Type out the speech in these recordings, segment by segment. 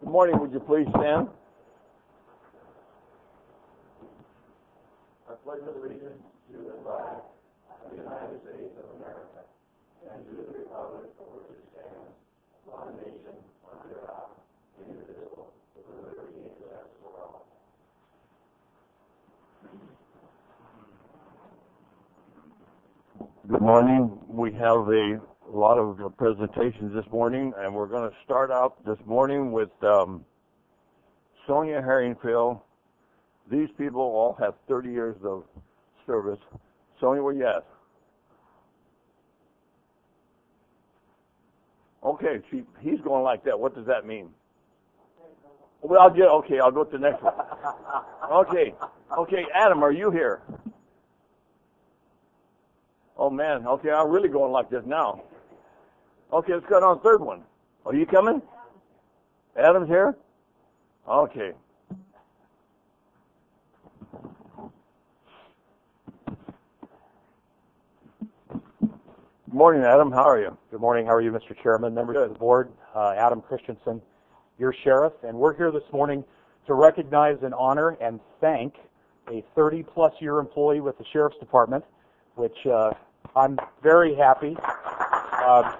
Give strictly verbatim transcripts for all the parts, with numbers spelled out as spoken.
Good morning. Would you please stand? I pledge allegiance to the flag of the United States of America and to the republic for which it stands, one nation, under God, indivisible, with liberty and justice for all. Good morning. We have a lot of presentations this morning, and we're going to start out this morning with um, Sonia Harringfield. These people all have thirty years of service. Sonia, where you at? Okay, she, he's going like that. What does that mean? Well, I'll get, okay, I'll go to the next one. Okay, okay, Adam, are you here? Oh, man, okay, I'm really going like this now. Okay, let's go on the third one. Are you coming? Adam's here? Okay. Good morning, Adam. How are you? Good morning. How are you, Mister Chairman, members Good. of the board? Uh, Adam Christensen, your sheriff, and we're here this morning to recognize and honor and thank a thirty plus year employee with the Sheriff's Department, which uh, I'm very happy. Uh,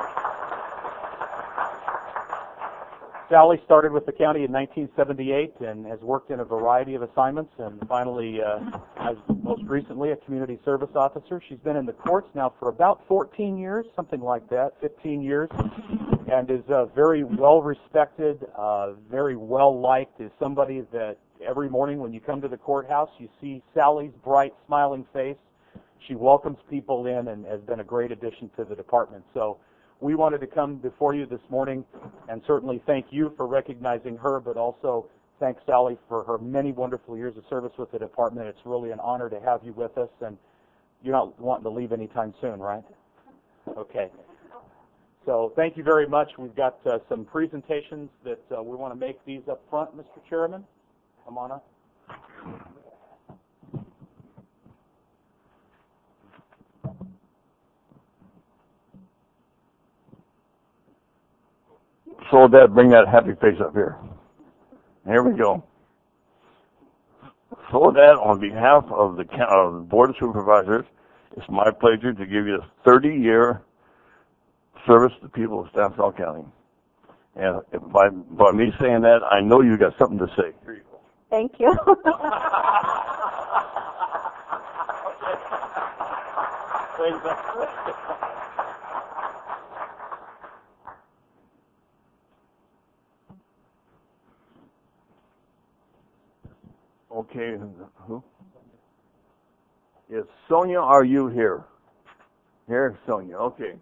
Sally started with the county in nineteen seventy-eight and has worked in a variety of assignments, and finally, uh, as most recently, a community service officer. She's been in the courts now for about fourteen years, something like that, fifteen years, and is uh, very well respected, uh, very well liked. Is somebody that every morning when you come to the courthouse, you see Sally's bright, smiling face. She welcomes people in and has been a great addition to the department. So we wanted to come before you this morning and certainly thank you for recognizing her, but also thank Sally for her many wonderful years of service with the department. It's really an honor to have you with us, and you're not wanting to leave anytime soon, right? Okay. So thank you very much. We've got uh, some presentations that uh, we want to make these up front, Mister Chairman. Come on up. So Dad, bring that happy face up here. Here we go. So Dad, on behalf of the, of the Board of Supervisors, it's my pleasure to give you a thirty year service to the people of Stanislaus County. And if by, by me saying that, I know you got something to say. Here you go. Thank you. Okay, who? Yes, Sonia, are you here? Here, Sonia, okay.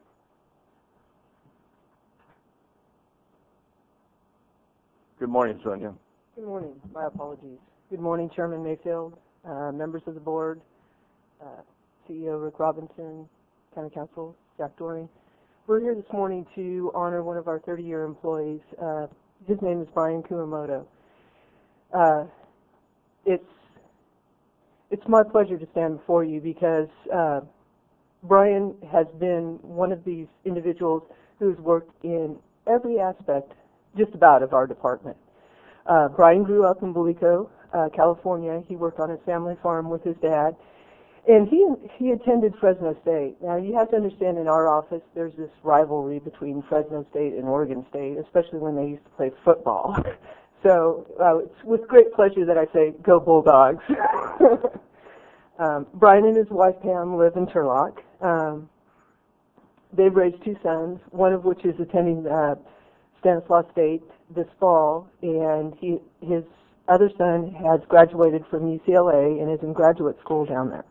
Good morning, Sonia. Good morning. My apologies. Good morning, Chairman Mayfield, uh, members of the board, uh, C E O Rick Robinson, County Counsel Jack Doring. We're here this morning to honor one of our thirty year employees. Uh, his name is Brian Kumamoto. Uh, It's it's my pleasure to stand before you because uh, Brian has been one of these individuals who's worked in every aspect, just about, of our department. Uh, Brian grew up in Bolico, uh, California. He worked on his family farm with his dad, and he he attended Fresno State. Now, you have to understand, in our office, there's this rivalry between Fresno State and Oregon State, especially when they used to play football. So uh, it's with great pleasure that I say, go Bulldogs. um, Brian and his wife Pam live in Turlock. Um, they've raised two sons, one of which is attending uh, Stanislaus State this fall, and he, his other son has graduated from U C L A and is in graduate school down there.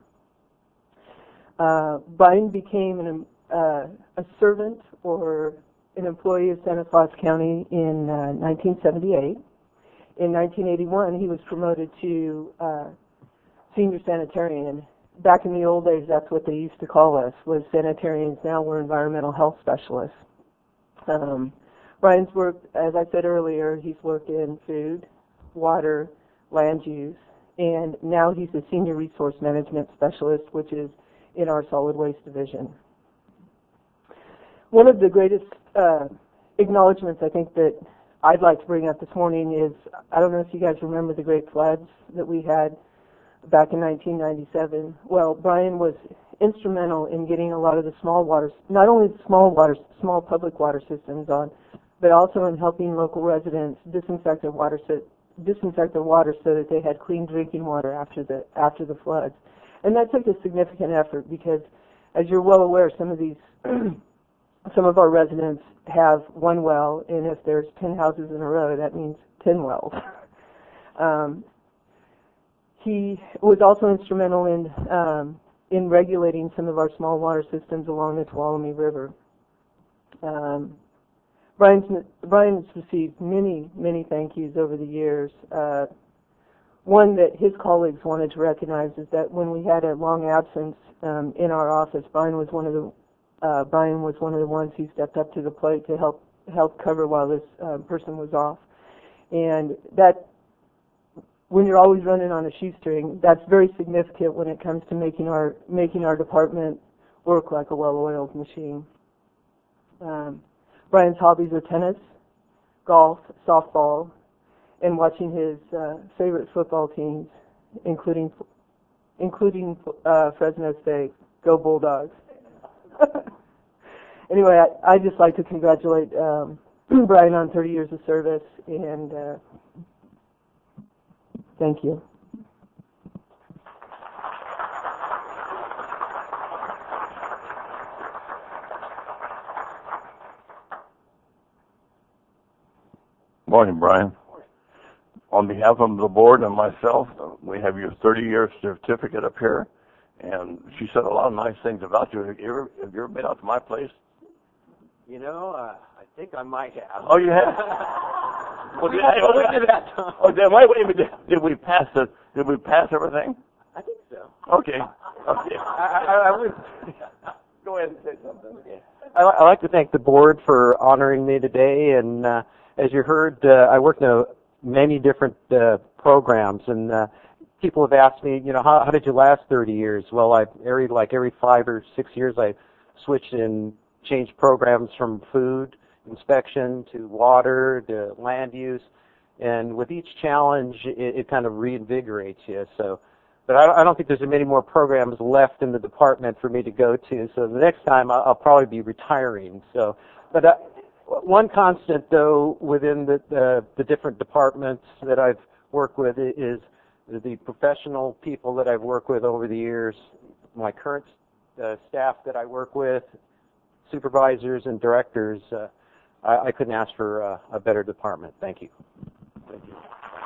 Uh, Brian became an, uh, a servant or an employee of Stanislaus County in uh, nineteen seventy-eight. In nineteen eighty-one, he was promoted to uh, senior sanitarian. Back in the old days, that's what they used to call us, was sanitarians. Now we're environmental health specialists. Um, Brian's worked, as I said earlier, he's worked in food, water, land use, and now he's a senior resource management specialist, which is in our solid waste division. One of the greatest uh, acknowledgments I think that I'd like to bring up this morning is, I don't know if you guys remember the great floods that we had back in nineteen ninety-seven. Well, Brian was instrumental in getting a lot of the small waters, not only the small water, small public water systems on, but also in helping local residents disinfect their water, so, disinfect their water so that they had clean drinking water after the after the floods. And that took a significant effort because, as you're well aware, some of these, some of our residents have one well, and if there's ten houses in a row, that means ten wells. um, he was also instrumental in um, in regulating some of our small water systems along the Tuolumne River. Um, Brian's, Brian's received many, many thank yous over the years. Uh, one that his colleagues wanted to recognize is that when we had a long absence um, in our office, Brian was one of the uh, Brian was one of the ones who stepped up to the plate to help help cover while this uh, person was off. And that, when you're always running on a shoestring, that's very significant when it comes to making our making our department work like a well-oiled machine. Um, Brian's hobbies are tennis, golf, softball, and watching his uh, favorite football teams, including including uh, Fresno State. Go Bulldogs! Anyway, I, I'd just like to congratulate um, Brian on thirty years of service, and uh, thank you. Morning, Brian. On behalf of the board and myself, we have your thirty-year certificate up here, and she said a lot of nice things about you. Have you ever, have you ever been out to my place? You know, uh, I think I might have. Oh, you have? Well, did, I, Look at that time. Oh, did, wait, wait, did, did we pass the? Did we pass everything? I think so. Okay. Okay. I, I, I would. Go ahead and say something. Yeah. I, I'd like to thank the board for honoring me today. And uh, as you heard, uh, I worked in a, many different uh, programs, and uh, people have asked me, you know, how, how did you last thirty years? Well, I every like every five or six years, I switched and changed programs from food inspection to water to land use, and with each challenge, it, it kind of reinvigorates you. So, but I, I don't think there's many more programs left in the department for me to go to. So the next time, I'll, I'll probably be retiring. So, but uh, one constant though within the, the the different departments that I've worked with is the professional people that I've worked with over the years. My current uh, staff that I work with, supervisors and directors. Uh, I, I couldn't ask for uh, a better department. Thank you. Thank you.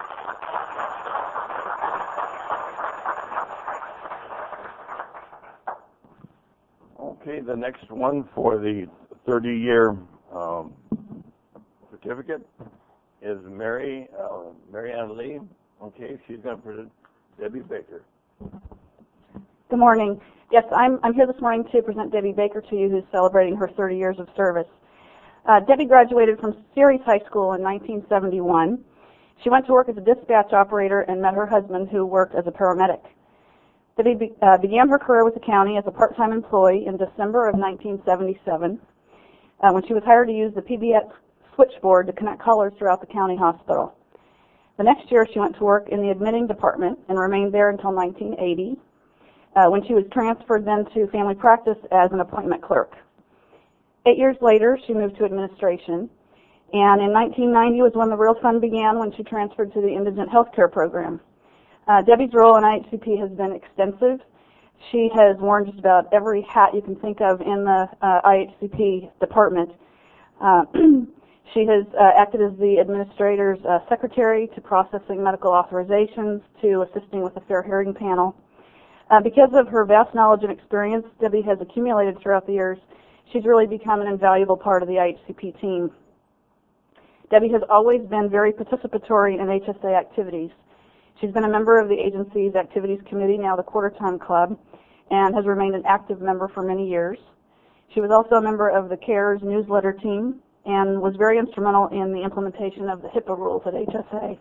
Okay, the next one for the thirty-year um, certificate is Mary uh, Mary Ann Lee. Okay, she's going to present Debbie Baker. Good morning. Yes, I'm, I'm here this morning to present Debbie Baker to you, who's celebrating her thirty years of service. Uh, Debbie graduated from Ceres High School in nineteen seventy-one. She went to work as a dispatch operator and met her husband, who worked as a paramedic. Debbie be, uh, began her career with the county as a part-time employee in December of nineteen seventy-seven, uh, when she was hired to use the P B X switchboard to connect callers throughout the county hospital. The next year, she went to work in the admitting department and remained there until nineteen eighty. Uh, when she was transferred then to family practice as an appointment clerk. Eight years later, she moved to administration, and in nineteen ninety was when the real fun began, when she transferred to the indigent health care program. Uh, Debbie's role in I H C P has been extensive. She has worn just about every hat you can think of in the uh, I H C P department. Uh, she has uh, acted as the administrator's uh, secretary, to processing medical authorizations, to assisting with the fair hearing panel. Uh, because of her vast knowledge and experience Debbie has accumulated throughout the years, she's really become an invaluable part of the I H C P team. Debbie has always been very participatory in H S A activities. She's been a member of the agency's activities committee, now the Quarter Time Club, and has remained an active member for many years. She was also a member of the CARES newsletter team and was very instrumental in the implementation of the HIPAA rules at H S A.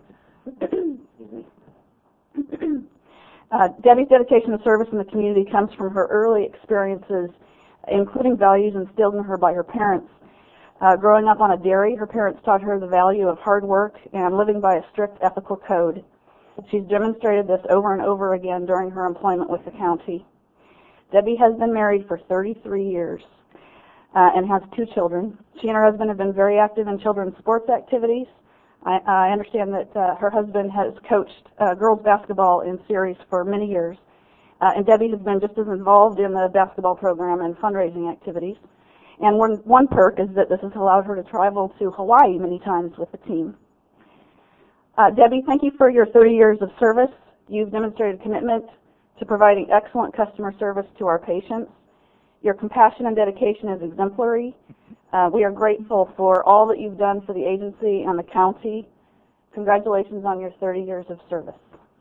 Uh, Debbie's dedication to service in the community comes from her early experiences, including values instilled in her by her parents. Uh, growing up on a dairy, her parents taught her the value of hard work and living by a strict ethical code. She's demonstrated this over and over again during her employment with the county. Debbie has been married for thirty-three years uh, and has two children. She and her husband have been very active in children's sports activities. I, I understand that uh, her husband has coached uh, girls basketball in Ceres for many years, uh, and Debbie has been just as involved in the basketball program and fundraising activities. And one, one perk is that this has allowed her to travel to Hawaii many times with the team. Uh, Debbie, thank you for your thirty years of service. You've demonstrated commitment to providing excellent customer service to our patients. Your compassion and dedication is exemplary. Uh, we are grateful for all that you've done for the agency and the county. Congratulations on your thirty years of service.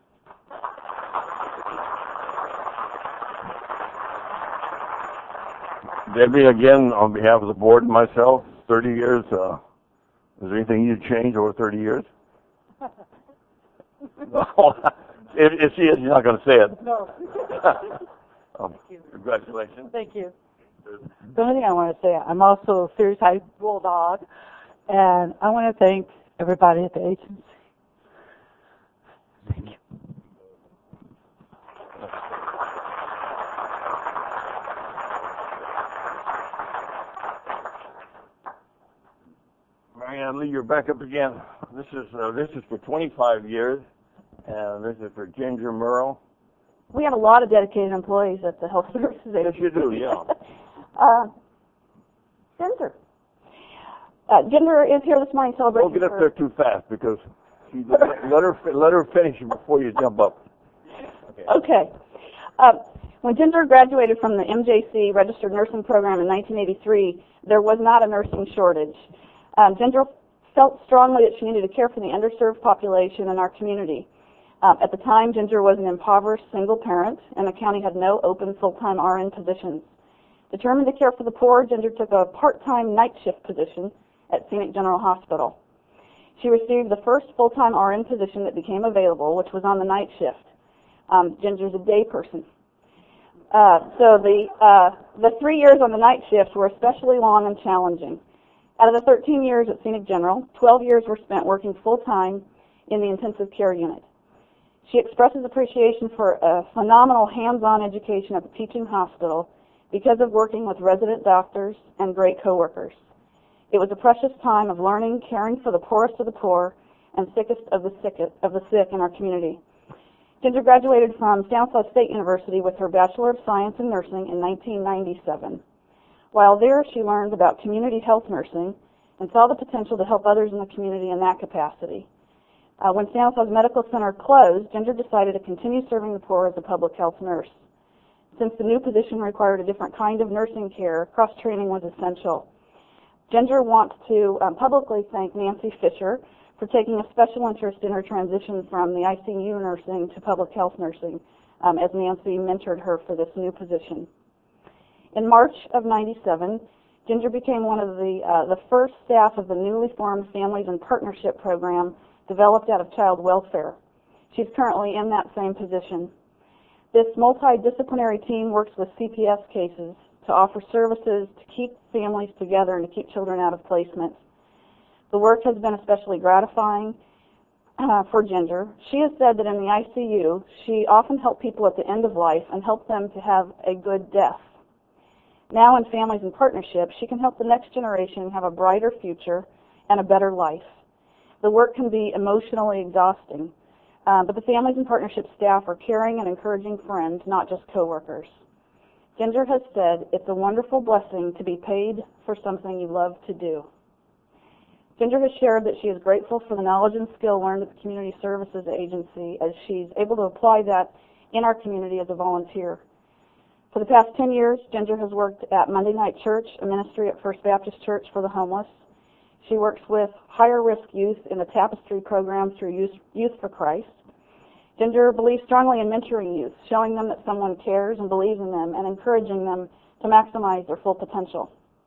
Debbie, again, on behalf of the board and myself, thirty years, uh, is there anything you'd change over thirty years? if, if she is, you're not going to say it. No. um, congratulations. Thank you. The only thing I want to say, I'm also a Ceres High Bulldog, and I want to thank everybody at the agency. Thank you. Marianne Lee, you're back up again. This is uh, this is for twenty-five years, and this is for Ginger Murrow. We have a lot of dedicated employees at the Health Services Agency. Yes, you do, yeah. uh, Ginger. Uh, Ginger is here this morning celebrating. Don't get up there too fast because she, let her let her finish before you jump up. Okay. okay. Uh, when Ginger graduated from the M J C Registered Nursing Program in nineteen eighty-three, there was not a nursing shortage. Um, Ginger felt strongly that she needed to care for the underserved population in our community. Um, at the time, Ginger was an impoverished single parent, and the county had no open full-time R N positions. Determined to care for the poor, Ginger took a part-time night shift position at Scenic General Hospital. She received the first full-time R N position that became available, which was on the night shift. Um, Ginger's a day person. Uh, so the, uh, the three years on the night shift were especially long and challenging. Out of the thirteen years at Scenic General, twelve years were spent working full-time in the intensive care unit. She expresses appreciation for a phenomenal hands-on education at the teaching hospital because of working with resident doctors and great coworkers. It was a precious time of learning, caring for the poorest of the poor and sickest of the sick, of the sick in our community. Ginger graduated from Stanislaus State University with her Bachelor of Science in Nursing in nineteen ninety-seven. While there, she learned about community health nursing and saw the potential to help others in the community in that capacity. Uh, when Stanislaus Medical Center closed, Ginger decided to continue serving the poor as a public health nurse. Since the new position required a different kind of nursing care, cross-training was essential. Ginger wants to um, publicly thank Nancy Fisher for taking a special interest in her transition from the I C U nursing to public health nursing, um, as Nancy mentored her for this new position. In March of ninety-seven, Ginger became one of the, uh, the first staff of the newly formed Families and Partnership Program developed out of child welfare. She's currently in that same position. This multidisciplinary team works with C P S cases to offer services to keep families together and to keep children out of placement. The work has been especially gratifying uh, for Ginger. She has said that in the I C U, she often helped people at the end of life and helped them to have a good death. Now in Families and Partnerships, she can help the next generation have a brighter future and a better life. The work can be emotionally exhausting, uh, but the Families and Partnerships staff are caring and encouraging friends, not just coworkers. Ginger has said, it's a wonderful blessing to be paid for something you love to do. Ginger has shared that she is grateful for the knowledge and skill learned at the Community Services Agency as she's able to apply that in our community as a volunteer. For the past ten years, Ginger has worked at Monday Night Church, a ministry at First Baptist Church for the homeless. She works with higher risk youth in the Tapestry program through Youth, Youth for Christ. Ginger believes strongly in mentoring youth, showing them that someone cares and believes in them and encouraging them to maximize their full potential.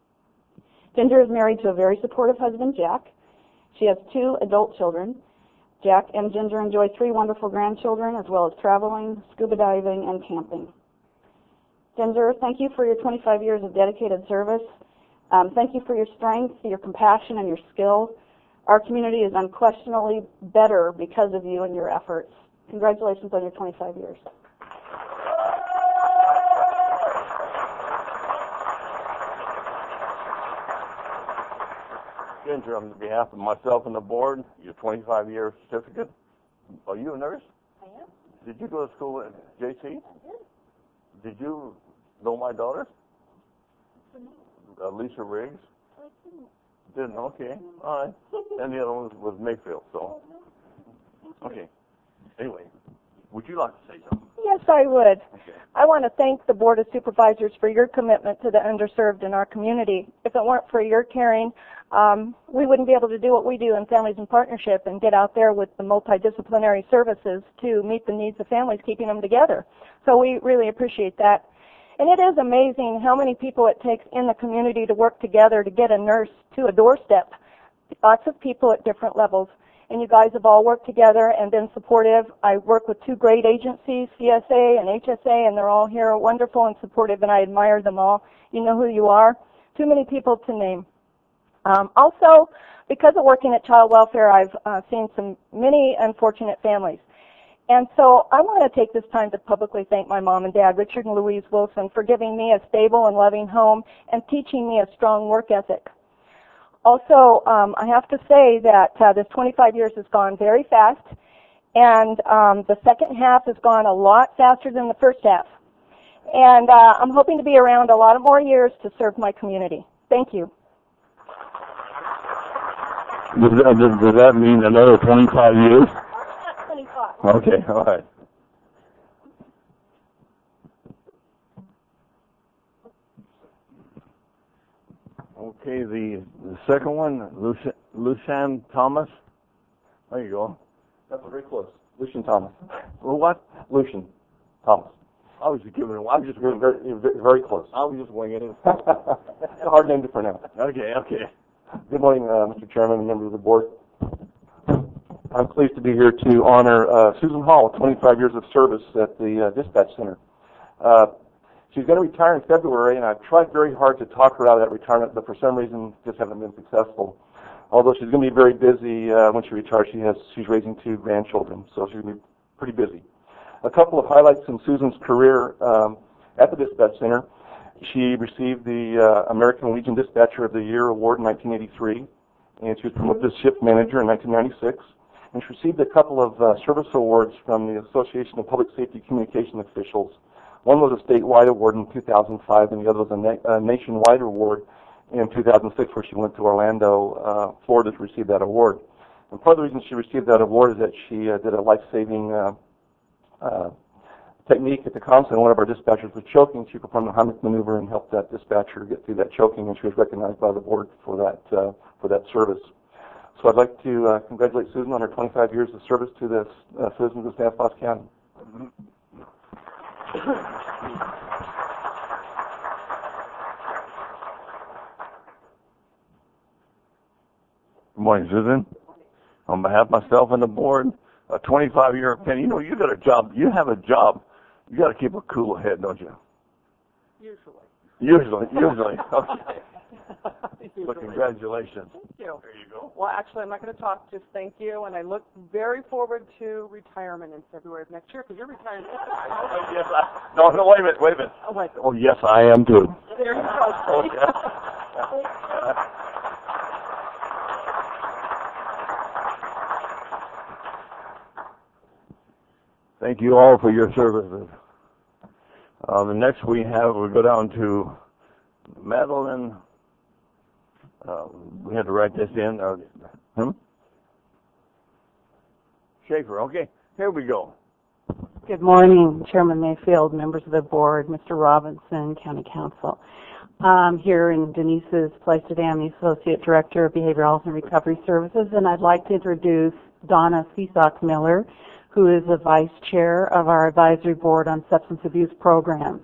Ginger is married to a very supportive husband, Jack. She has two adult children. Jack and Ginger enjoy three wonderful grandchildren, as well as traveling, scuba diving, and camping. Ginger, thank you for your twenty-five years of dedicated service. Um, thank you for your strength, your compassion, and your skills. Our community is unquestionably better because of you and your efforts. Congratulations on your twenty-five years. Ginger, on behalf of myself and the board, your twenty-five year certificate. Are you a nurse? I am. Did you go to school at J C? I did. Did you know my daughter? Uh, Lisa Riggs? I didn't. Didn't, okay. All right. And the other one was Mayfield, so. Okay. Anyway, would you like to say something? Yes, I would. Okay. I want to thank the Board of Supervisors for your commitment to the underserved in our community. If it weren't for your caring, um, we wouldn't be able to do what we do in Families in Partnership and get out there with the multidisciplinary services to meet the needs of families, keeping them together. So we really appreciate that. And it is amazing how many people it takes in the community to work together to get a nurse to a doorstep. Lots of people at different levels. And you guys have all worked together and been supportive. I work with two great agencies, C S A and H S A, and they're all here wonderful and supportive, and I admire them all. You know who you are. Too many people to name. Um, also, because of working at Child Welfare, I've uh, seen some many unfortunate families. And so I want to take this time to publicly thank my mom and dad, Richard and Louise Wilson, for giving me a stable and loving home and teaching me a strong work ethic. Also, um, I have to say that uh, this twenty-five years has gone very fast, and um, the second half has gone a lot faster than the first half. And uh, I'm hoping to be around a lot of more years to serve my community. Thank you. Does that, does, does that mean another twenty-five years? twenty-five. Okay, all right. Okay, the, the second one, Lucian, Lucian Thomas. There you go. That's very close. Lucian Thomas. Well, what? Lucian Thomas. I was just giving it. I was just You're very, you're very, very close. I was just winging it. It's a hard name to pronounce. Okay, okay. Good morning, uh, Mister Chairman and members of the board. I'm pleased to be here to honor uh, Susan Hall, twenty-five years of service at the uh, dispatch center. Uh, she's going to retire in February, and I've tried very hard to talk her out of that retirement, but for some reason just haven't been successful. Although she's going to be very busy uh, when she retires, she has she's raising two grandchildren, so she's going to be pretty busy. A couple of highlights in Susan's career um, at the dispatch center. She received the uh, American Legion Dispatcher of the Year award in nineteen eighty-three, and she was promoted to shift manager in nineteen ninety-six. And she received a couple of uh, service awards from the Association of Public Safety Communication Officials. One was a statewide award in two thousand five, and the other was a, na a nationwide award in two thousand six, where she went to Orlando, uh, Florida, to receive that award. And part of the reason she received that award is that she uh, did a life-saving uh, uh, technique at the console. One of our dispatchers was choking. She performed the Heimlich maneuver and helped that dispatcher get through that choking, and she was recognized by the board for that uh, for that service. So I'd like to uh, congratulate Susan on her twenty-five years of service to the uh, citizens of Stanislaus County. Good morning, Susan. On behalf of myself and the board, a twenty-five year opinion. You know, you got a job. You have a job. You got to keep a cool head, don't you? Usually. Usually, usually. Okay. Usually. So congratulations. Thank you. There you go. Well, actually, I'm not going to talk. Just thank you, and I look very forward to retirement in February of next year because you're retiring. Oh, yes, I, no, no, wait a minute, wait a minute. Oh, wait. Oh, yes, I am too. There you go. Oh, yeah. Thank you all for your services. Uh, the next we have, we go down to Madeline. Uh, we had to write this in. Uh, hmm? Schaefer, okay. Here we go. Good morning, Chairman Mayfield, members of the board, Mister Robinson, County Council. I'm here in Denise's place today. I'm the Associate Director of Behavioral Health and Recovery Services, and I'd like to introduce Donna Seasock Miller, who is the Vice Chair of our Advisory Board on Substance Abuse Programs.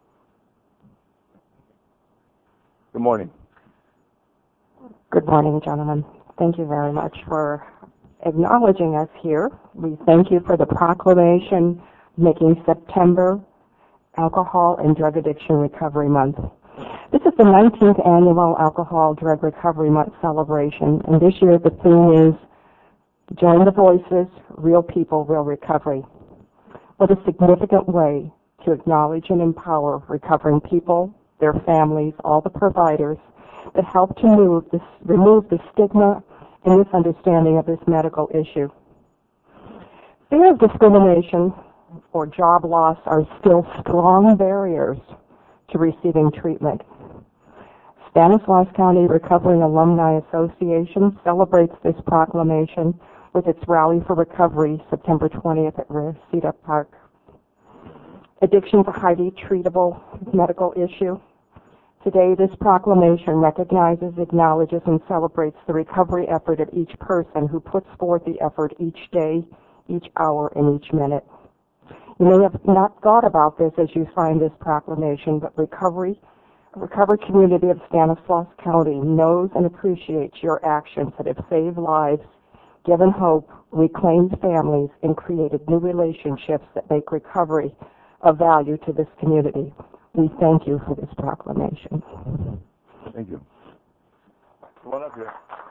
Good morning. Good morning, gentlemen. Thank you very much for acknowledging us here. We thank you for the proclamation making September Alcohol and Drug Addiction Recovery Month. This is the nineteenth annual Alcohol Drug Recovery Month celebration, and this year the theme is Join the Voices, Real People, Real Recovery. What a significant way to acknowledge and empower recovering people, their families, all the providers that help to move this, remove the stigma and misunderstanding of this medical issue. Fear of discrimination or job loss are still strong barriers to receiving treatment. Stanislaus County Recovering Alumni Association celebrates this proclamation with its Rally for Recovery September twentieth at Reseda Park. Addiction is a highly treatable medical issue. Today, this proclamation recognizes, acknowledges, and celebrates the recovery effort of each person who puts forth the effort each day, each hour, and each minute. You may have not thought about this as you signed this proclamation, but recovery, the recovery community of Stanislaus County knows and appreciates your actions that have saved lives, given hope, reclaimed families, and created new relationships that make recovery of value to this community. We thank you for this proclamation. Thank you. Come on up here.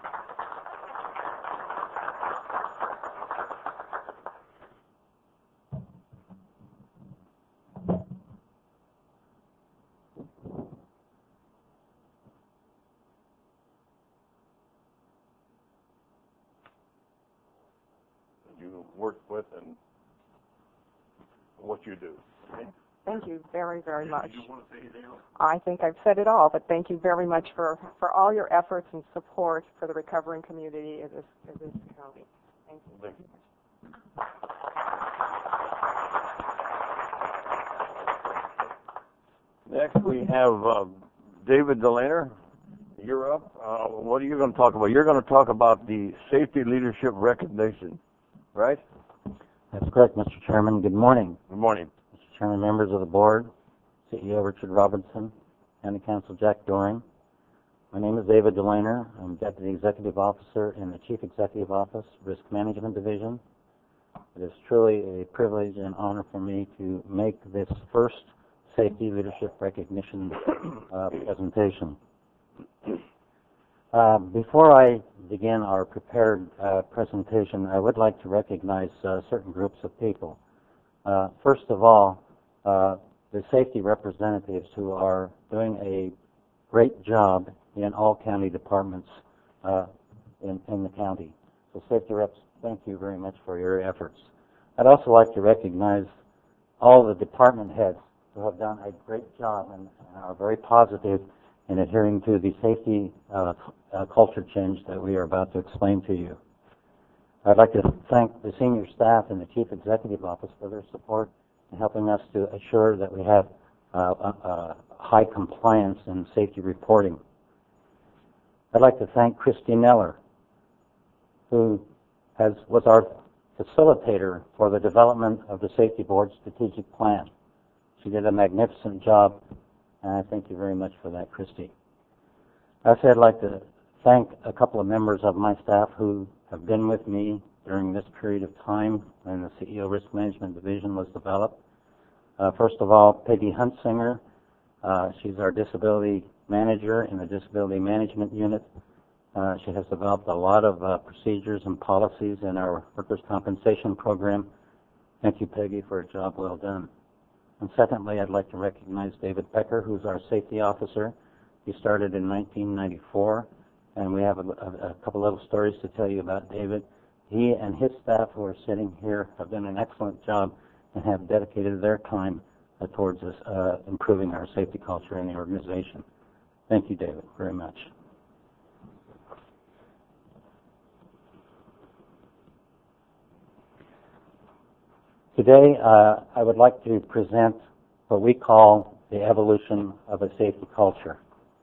You work with and what you do. Okay? Thank you very, very much. Do you want to say anything else? I think I've said it all, but thank you very much for, for all your efforts and support for the recovering community of this, of this county. Thank you. Thank you. Next, we have uh, David Delaner. You're up. Uh, what are you going to talk about? You're going to talk about the safety leadership recognition, right? That's correct, Mister Chairman. Good morning. Good morning. Mister Chairman, members of the board, C E O Richard Robinson, County Counsel Jack Doring. My name is David Delaner. I'm Deputy Executive Officer in the Chief Executive Office, Risk Management Division. It is truly a privilege and honor for me to make this first safety leadership recognition uh, presentation. Uh, before I begin our prepared uh, presentation, I would like to recognize uh, certain groups of people. Uh, first of all, uh, the safety representatives who are doing a great job in all county departments uh, in, in the county. So safety reps, thank you very much for your efforts. I'd also like to recognize all the department heads who have done a great job and, and are very positive in adhering to the safety uh, uh, culture change that we are about to explain to you. I'd like to thank the senior staff and the Chief Executive Office for their support in helping us to assure that we have uh, uh, high compliance in safety reporting. I'd like to thank Christy Neller, who has, was our facilitator for the development of the Safety Board strategic plan. She did a magnificent job, and I thank you very much for that, Christy. Also, I'd like to thank a couple of members of my staff who have been with me during this period of time when the C E O Risk Management Division was developed. Uh, first of all, Peggy Huntsinger. Uh, she's our disability manager in the Disability Management Unit. Uh, she has developed a lot of uh, procedures and policies in our workers' compensation program. Thank you, Peggy, for a job well done. And secondly, I'd like to recognize David Becker, who's our safety officer. He started in nineteen ninety-four, and we have a, a, a couple little stories to tell you about David. He and his staff who are sitting here have done an excellent job and have dedicated their time uh, towards us, uh, improving our safety culture in the organization. Thank you, David, very much. Today, uh, I would like to present what we call the evolution of a safety culture.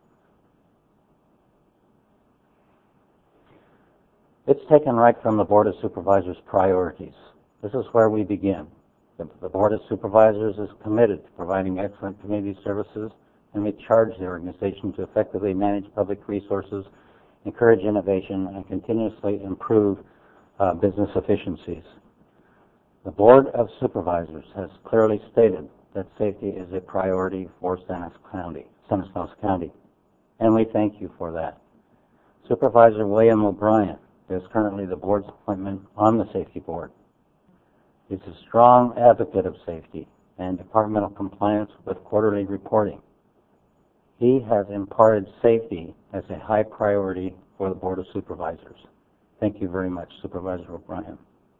It's taken right from the Board of Supervisors' priorities. This is where we begin. The, the Board of Supervisors is committed to providing excellent community services, and we charge the organization to effectively manage public resources, encourage innovation, and continuously improve uh, business efficiencies. The Board of Supervisors has clearly stated that safety is a priority for Stanislaus County. Stanislaus County, and we thank you for that. Supervisor William O'Brien is currently the board's appointment on the Safety Board. He's a strong advocate of safety and departmental compliance with quarterly reporting. He has imparted safety as a high priority for the Board of Supervisors. Thank you very much, Supervisor O'Brien.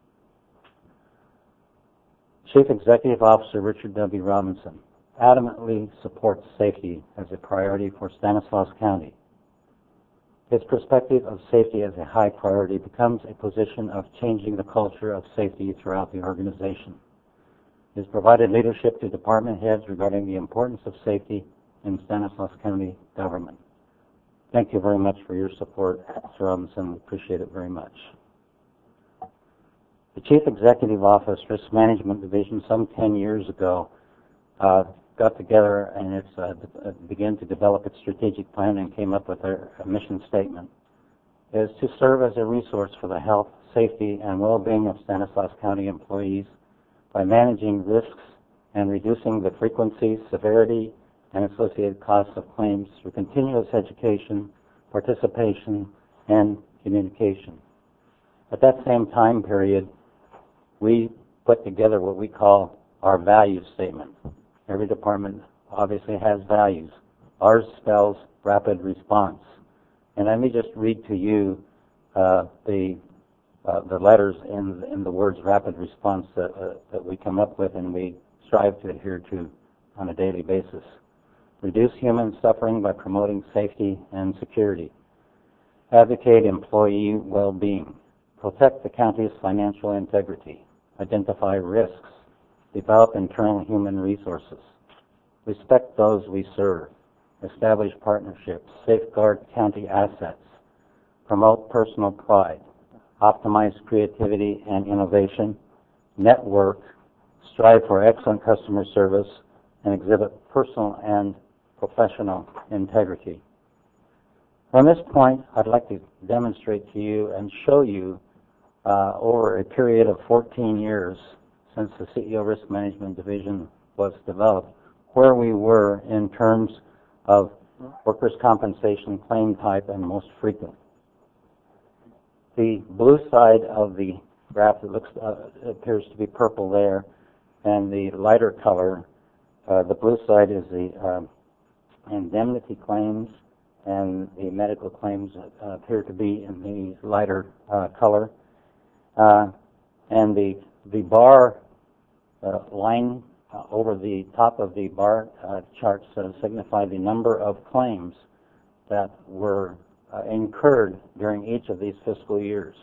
Chief Executive Officer Richard W. Robinson adamantly supports safety as a priority for Stanislaus County. His perspective of safety as a high priority becomes a position of changing the culture of safety throughout the organization. He has provided leadership to department heads regarding the importance of safety in Stanislaus County government. Thank you very much for your support, Mister Robinson. We appreciate it very much. The Chief Executive Office Risk Management Division some ten years ago uh, got together and it's, uh, began to develop its strategic plan and came up with a, a mission statement. It is to serve as a resource for the health, safety, and well-being of Stanislaus County employees by managing risks and reducing the frequency, severity, and associated costs of claims through continuous education, participation, and communication. At that same time period, we put together what we call our values statement. Every department obviously has values. Ours spells rapid response. And let me just read to you uh, the uh, the letters in, in the words rapid response that, uh, that we come up with and we strive to adhere to on a daily basis. Reduce human suffering by promoting safety and security. Advocate employee well-being. Protect the county's financial integrity. Identify risks. Develop internal human resources. Respect those we serve. Establish partnerships. Safeguard county assets. Promote personal pride. Optimize creativity and innovation. Network. Strive for excellent customer service. And exhibit personal and professional integrity. From this point, I'd like to demonstrate to you and show you uh, over a period of fourteen years since the C E O Risk Management Division was developed, where we were in terms of workers' compensation claim type and most frequent. The blue side of the graph, it looks uh, appears to be purple there, and the lighter color, uh, the blue side is the uh, indemnity claims, and the medical claims uh, appear to be in the lighter uh, color. Uh, and the the bar uh, line uh, over the top of the bar uh, charts uh, signify the number of claims that were uh, incurred during each of these fiscal years.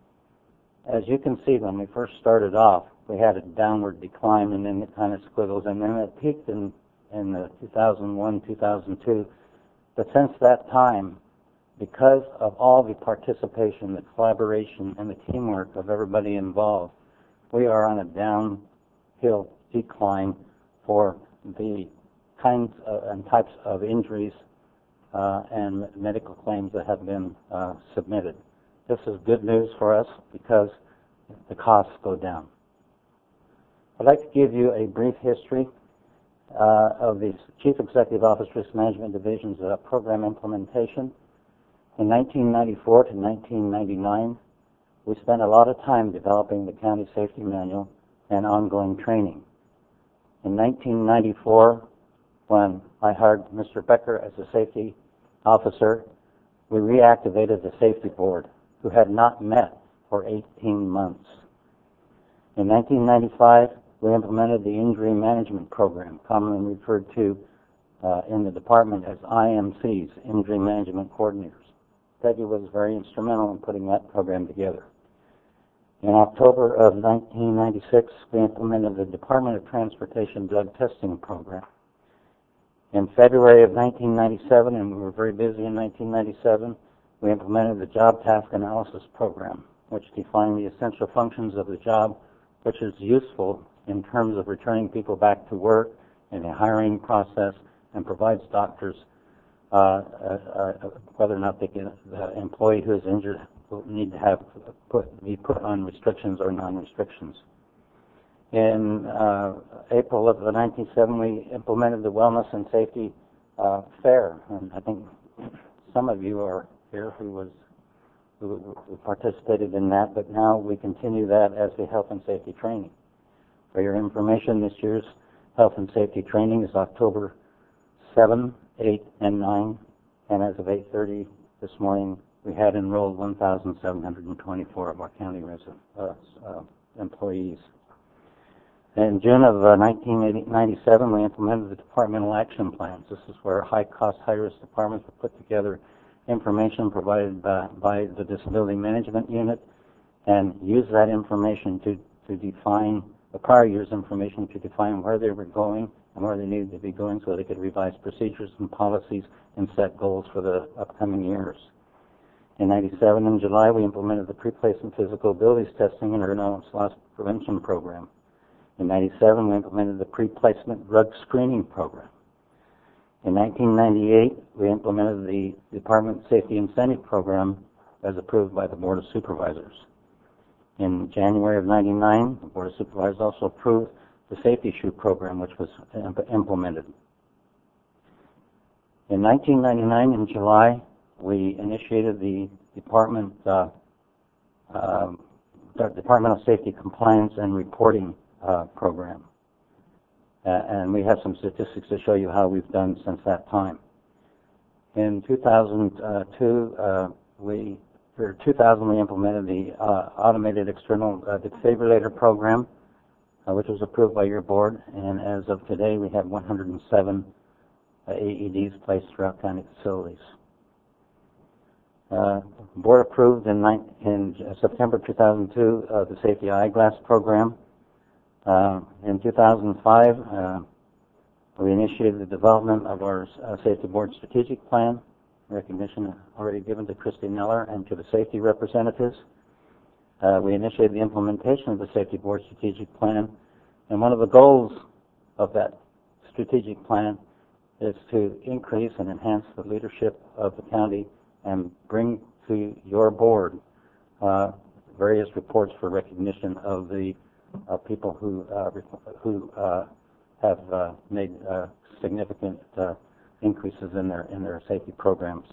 As you can see, when we first started off, we had a downward decline, and then it kind of squiggles, and then it peaked in in the two thousand one, two thousand two. But since that time, because of all the participation, the collaboration, and the teamwork of everybody involved, we are on a downhill decline for the kinds of, and types of injuries uh, and medical claims that have been uh, submitted. This is good news for us because the costs go down. I'd like to give you a brief history uh, of the Chief Executive Office Risk Management Division's uh, program implementation. In nineteen ninety-four to nineteen ninety-nine, we spent a lot of time developing the County Safety Manual and ongoing training. In nineteen ninety-four, when I hired Mister Becker as a safety officer, we reactivated the Safety Board, who had not met for eighteen months. In nineteen ninety-five, we implemented the Injury Management Program, commonly referred to uh, in the department as I M Cs, Injury Management Coordinators. Peggy was very instrumental in putting that program together. In October of nineteen ninety-six, we implemented the Department of Transportation Drug Testing Program. In February of nineteen ninety-seven, and we were very busy in nineteen ninety-seven, we implemented the Job Task Analysis Program, which defined the essential functions of the job, which is useful in terms of returning people back to work in a hiring process and provides doctors uh, uh, uh, whether or not they can, the employee who is injured will need to have put, be put on restrictions or non-restrictions. In uh, April of nineteen ninety-seven, we implemented the Wellness and Safety uh, fair. And I think some of you are here who was who, who participated in that, but now we continue that as the health and safety training. For your information, this year's health and safety training is October seventh, eighth, and ninth, and as of eight thirty this morning, we had enrolled one thousand seven hundred twenty-four of our county resident uh, uh, employees. In June of uh, nineteen ninety-seven, we implemented the departmental action plans. This is where high-cost, high-risk departments would put together information provided by, by the Disability Management Unit and use that information to, to define the prior year's information to define where they were going and where they needed to be going so they could revise procedures and policies and set goals for the upcoming years. In ninety-seven, in July, we implemented the pre-placement physical abilities testing and ergonomics loss prevention program. In ninety-seven, we implemented the pre-placement drug screening program. In nineteen ninety-eight, we implemented the Department Safety Incentive Program as approved by the Board of Supervisors. In January of ninety-nine, the Board of Supervisors also approved the Safety Shoe Program, which was imp implemented. In nineteen ninety-nine, in July, we initiated the Department, uh, uh, Departmental Safety Compliance and Reporting uh, Program. Uh, and we have some statistics to show you how we've done since that time. In two thousand two, uh, we, for two thousand, we implemented the uh, Automated External uh, Defibrillator Program, uh, which was approved by your board. And as of today, we have one hundred seven uh, A E Ds placed throughout county facilities. Uh, board approved in, in September two thousand two uh, the Safety Eyeglass Program. Uh, in two thousand five, uh, we initiated the development of our uh, Safety Board Strategic Plan, recognition already given to Christy Neller and to the safety representatives. Uh, we initiated the implementation of the Safety Board Strategic Plan, and one of the goals of that strategic plan is to increase and enhance the leadership of the county and bring to your board uh, various reports for recognition of the uh, people who uh, who uh, have uh, made uh, significant uh, increases in their in their safety programs.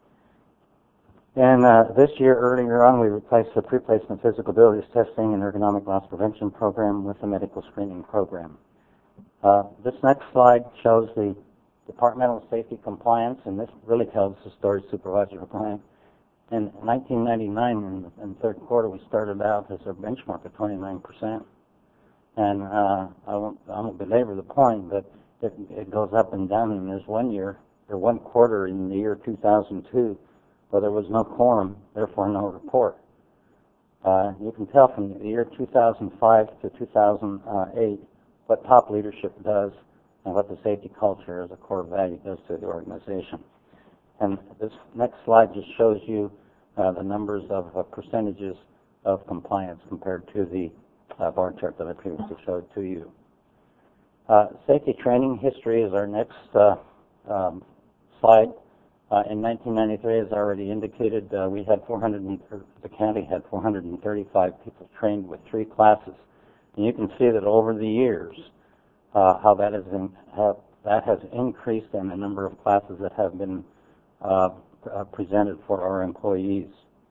And uh, this year, earlier on, we replaced the pre-placement physical abilities testing and ergonomic loss prevention program with the medical screening program. Uh, this next slide shows the departmental safety compliance, and this really tells the story Supervisor McLean. In nineteen ninety-nine, in the, in the third quarter, we started out as a benchmark of twenty-nine percent. And uh, I, won't, I won't belabor the point, but it, it goes up and down, and there's one year, or one quarter in the year two thousand two, where there was no quorum, therefore no report. Uh, you can tell from the year two thousand five to two thousand eight what top leadership does and what the safety culture as a core value does to the organization. And this next slide just shows you uh, the numbers of uh, percentages of compliance compared to the uh, bar chart that I previously showed to you. Uh, safety training history is our next uh, um, slide. Uh, in nineteen ninety-three, as already indicated, uh, we had four hundred, the county had four hundred thirty-five people trained with three classes. And you can see that over the years, uh, how that has, in, have, that has increased in the number of classes that have been uh, uh, presented for our employees.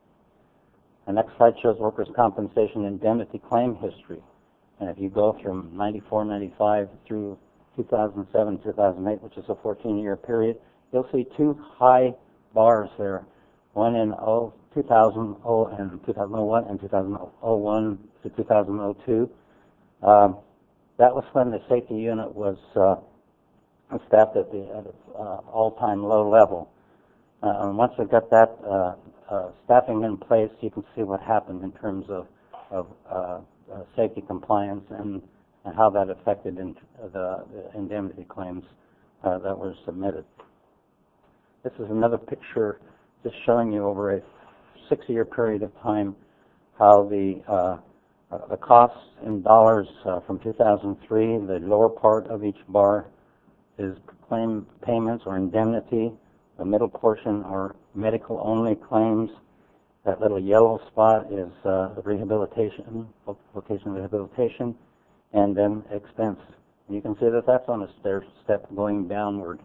The next slide shows workers' compensation indemnity claim history. And if you go from ninety-four, ninety-five through two thousand seven, two thousand eight, which is a fourteen-year period, you'll see two high bars there, one in two thousand and two thousand one and two thousand one to two thousand two. Um, that was when the safety unit was uh, staffed at the at uh, all-time low level. Uh, and once we got that uh, uh, staffing in place, you can see what happened in terms of, of uh, uh, safety compliance and, and how that affected in the, the indemnity claims uh, that were submitted. This is another picture just showing you over a six-year period of time how the uh, uh, the costs in dollars uh, from two thousand three, the lower part of each bar is claim payments or indemnity. The middle portion are medical-only claims. That little yellow spot is uh, rehabilitation, vocational rehabilitation, and then expense. And you can see that that's on a stair step going downward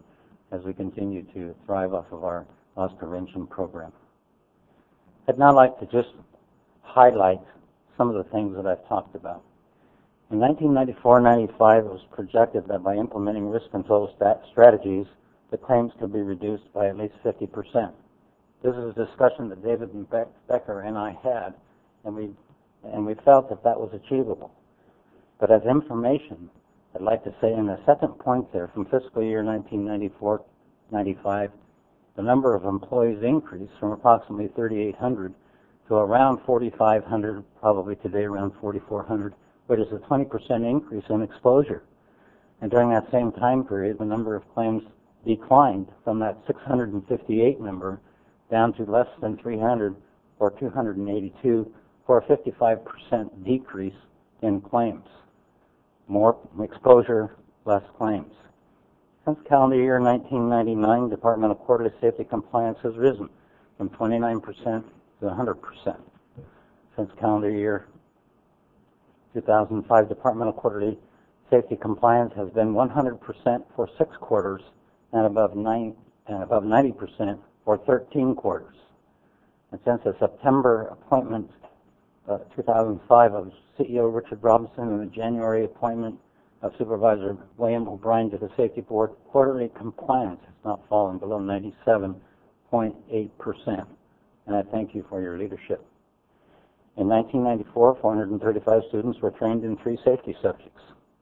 as we continue to thrive off of our loss prevention program. I'd now like to just highlight some of the things that I've talked about. In nineteen ninety-four ninety-five, it was projected that by implementing risk control stat strategies, the claims could be reduced by at least fifty percent. This is a discussion that David Becker and I had, and we, and we felt that that was achievable. But as information, I'd like to say in the second point there, from fiscal year nineteen ninety-four ninety-five, the number of employees increased from approximately thirty-eight hundred to around forty-five hundred, probably today around forty-four hundred, which is a twenty percent increase in exposure. And during that same time period, the number of claims declined from that six hundred fifty-eight number down to less than three hundred, or two hundred eighty-two, for a fifty-five percent decrease in claims. More exposure, less claims. Since calendar year nineteen ninety-nine, Department of Quarterly Safety Compliance has risen from twenty-nine percent to one hundred percent. Since calendar year two thousand five, Department of Quarterly Safety Compliance has been one hundred percent for six quarters and above nine and above ninety percent for thirteen quarters. And since the September appointment uh, two thousand five of C E O Richard Robinson and the January appointment of Supervisor William O'Brien to the Safety Board, quarterly compliance has not fallen below ninety-seven point eight percent. And I thank you for your leadership. In nineteen ninety-four, four hundred thirty-five students were trained in three safety subjects.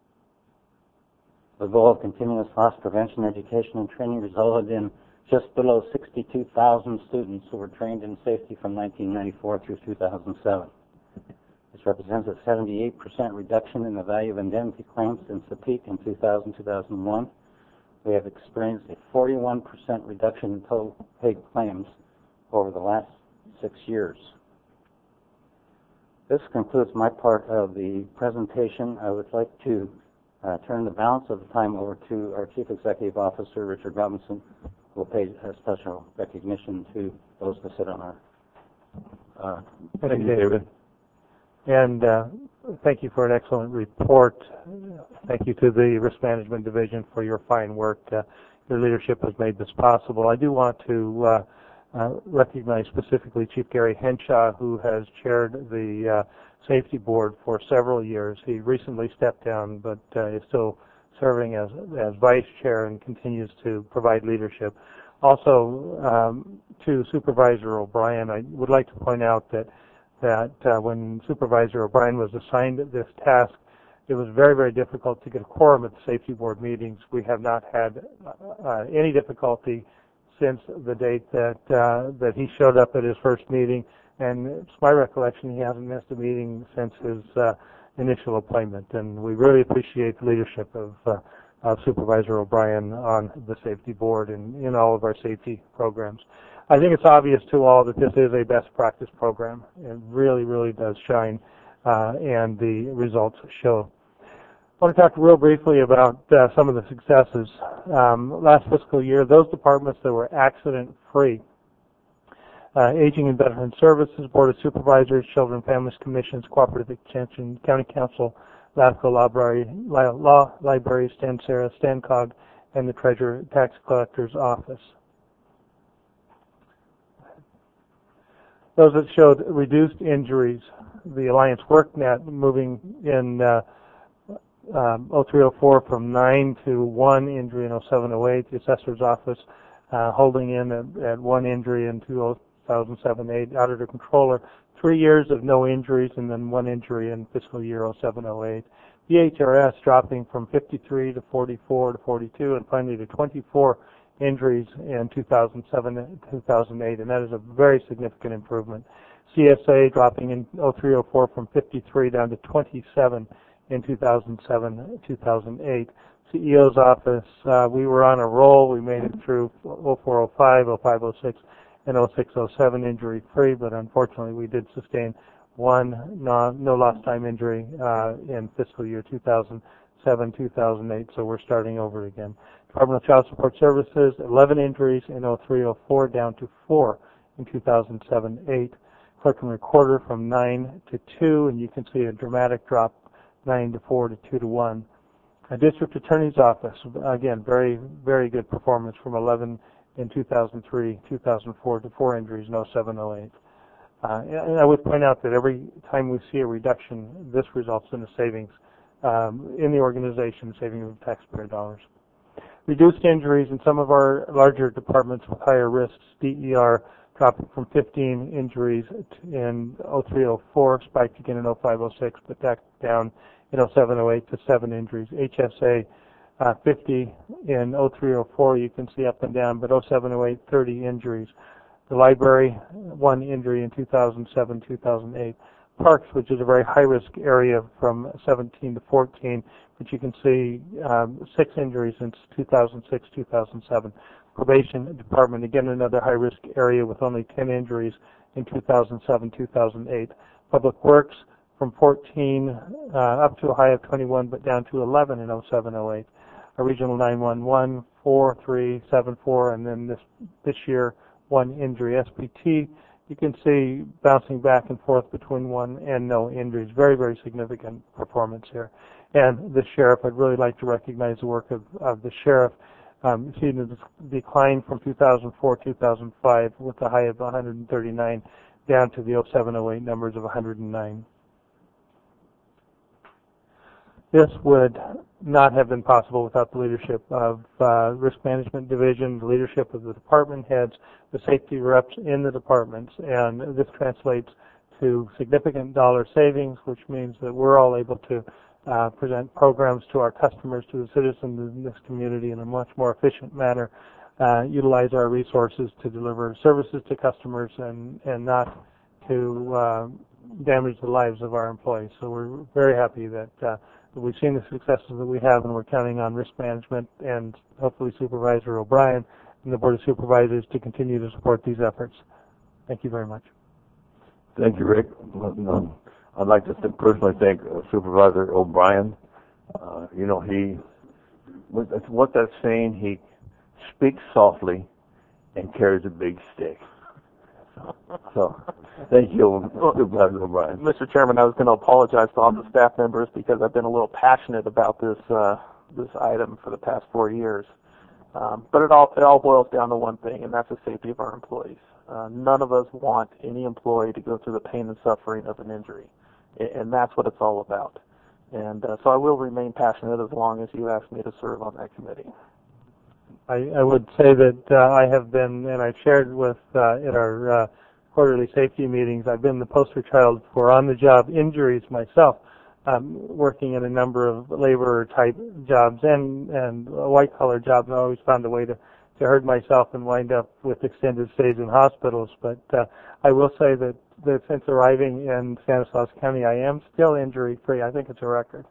The goal of continuous loss prevention education and training resulted in just below sixty-two thousand students who were trained in safety from nineteen ninety-four through two thousand seven. This represents a seventy-eight percent reduction in the value of indemnity claims since the peak in two thousand to two thousand one. We have experienced a forty-one percent reduction in total paid claims over the last six years. This concludes my part of the presentation. I would like to uh, turn the balance of the time over to our Chief Executive Officer, Richard Robinson, who will pay a special recognition to those that sit on our... Uh, thank you, David. And uh, thank you for an excellent report. Thank you to the Risk Management Division for your fine work. Uh, your leadership has made this possible. I do want to uh, uh, recognize specifically Chief Gary Henshaw, who has chaired the uh, Safety Board for several years. He recently stepped down, but uh, is still serving as, as Vice Chair and continues to provide leadership. Also, um, to Supervisor O'Brien, I would like to point out that that uh, when Supervisor O'Brien was assigned this task, it was very, very difficult to get a quorum at the Safety Board meetings. We have not had uh, any difficulty since the date that uh, that he showed up at his first meeting, and it's my recollection he hasn't missed a meeting since his uh, initial appointment, and we really appreciate the leadership of, uh, of Supervisor O'Brien on the Safety Board and in all of our safety programs. I think it's obvious to all that this is a best practice program. It really, really does shine, uh, and the results show. I want to talk real briefly about uh, some of the successes. Um, last fiscal year, those departments that were accident-free, uh, Aging and Veteran Services, Board of Supervisors, Children and Families Commissions, Cooperative Extension, County Council, LAFCO Library, Law Library, STANSARA, STANCOG, and the Treasurer Tax Collector's Office. Those that showed reduced injuries, the Alliance WorkNet moving in uh, um, oh three oh four from nine to one injury in oh seven oh eight, the Assessor's Office uh, holding in at, at one injury in two thousand seven eight, Auditor Controller, three years of no injuries and then one injury in fiscal year oh seven oh eight. The H R S dropping from fifty-three to forty-four to forty-two and finally to twenty-four injuries in two thousand seven and two thousand eight, and that is a very significant improvement. C S A dropping in oh three oh four from fifty-three down to twenty-seven in two thousand seven two thousand eight. C E O's office, uh, we were on a roll. We made it through oh four oh five, oh five oh six, and oh six oh seven injury-free, but unfortunately we did sustain one non, no lost time injury uh, in fiscal year two thousand seven two thousand eight, so we're starting over again. Department of Child Support Services, eleven injuries in oh three oh four down to four in two thousand seven eight. Clerk and Recorder from nine to two, and you can see a dramatic drop, nine to four to two to one. A district attorney's office, again, very, very good performance from eleven in two thousand three, two thousand four to four injuries in oh seven oh eight. Uh, and I would point out that every time we see a reduction, this results in a savings um, in the organization, saving of taxpayer dollars. Reduced injuries in some of our larger departments with higher risks, D E R dropping from fifteen injuries in oh three oh four, spiked again in oh five oh six, but back down in oh seven oh eight to seven injuries. H S A uh, fifty in oh three oh four, you can see up and down, but oh seven oh eight, thirty injuries. The library, one injury in two thousand seven, two thousand eight. Parks, which is a very high-risk area, from seventeen to fourteen, but you can see um, six injuries since two thousand six, two thousand seven. Probation department, again another high-risk area with only ten injuries in two thousand seven, two thousand eight. Public Works, from fourteen uh, up to a high of twenty-one, but down to eleven in oh seven oh eight. A regional nine one one, four, three, seven, four, and then this this year, one injury. S P T, you can see bouncing back and forth between one and no injuries. Very, very significant performance here. And the sheriff, I'd really like to recognize the work of, of the sheriff. Um, seeing the decline from two thousand four, two thousand five with a high of one hundred thirty-nine down to the oh seven oh eight numbers of one hundred nine. This would not have been possible without the leadership of uh, Risk Management Division, the leadership of the department heads, the safety reps in the departments, and this translates to significant dollar savings, which means that we're all able to uh, present programs to our customers, to the citizens in this community in a much more efficient manner, uh, utilize our resources to deliver services to customers and, and not to uh, damage the lives of our employees. So we're very happy that uh, we've seen the successes that we have, and we're counting on Risk Management and hopefully Supervisor O'Brien and the Board of Supervisors to continue to support these efforts. Thank you very much. Thank you, Rick. Um, I'd like to th- personally thank uh, Supervisor O'Brien. Uh, you know, he, what, what that's saying, he speaks softly and carries a big stick. So, thank you, Supervisor O'Brien. Mister Chairman, I was going to apologize to all the staff members because I've been a little passionate about this uh, this item for the past four years. Um, but it all it all boils down to one thing, and that's the safety of our employees. Uh, none of us want any employee to go through the pain and suffering of an injury, and that's what it's all about. And uh, so I will remain passionate as long as you ask me to serve on that committee. I, I would say that uh, I have been, and I've shared with uh, in our uh, quarterly safety meetings, I've been the poster child for on-the-job injuries myself, um, working in a number of labor-type jobs and, and white-collar jobs. I always found a way to, to hurt myself and wind up with extended stays in hospitals. But uh, I will say that, that since arriving in Stanislaus County, I am still injury-free. I think it's a record.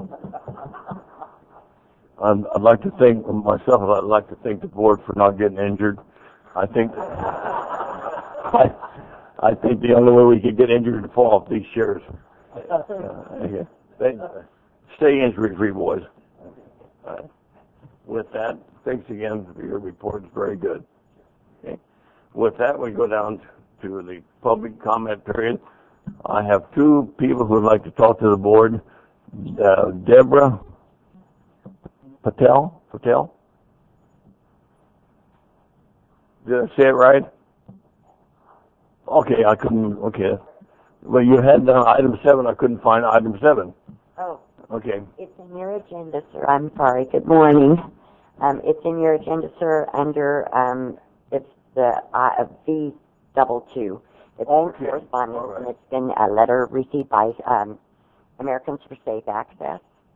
I'd like to thank myself. I'd like to thank the board for not getting injured. I think I, I think the only way we could get injured is to fall off these chairs. Uh, yeah. They, stay injury-free, boys. Uh, with that, thanks again for your report. It's very good. Okay. With that, we go down to the public comment period. I have two people who would like to talk to the board. Uh, Deborah Patel? Patel? Did I say it right? Okay, I couldn't, okay. Well, you had uh, item seven, I couldn't find item seven. Oh. Okay. It's in your agenda, sir. I'm sorry. Good morning. Um, it's in your agenda, sir, under, um, it's the uh, V double two. It's okay. correspondence, right. and it's been a letter received by um, Americans for Safe Access.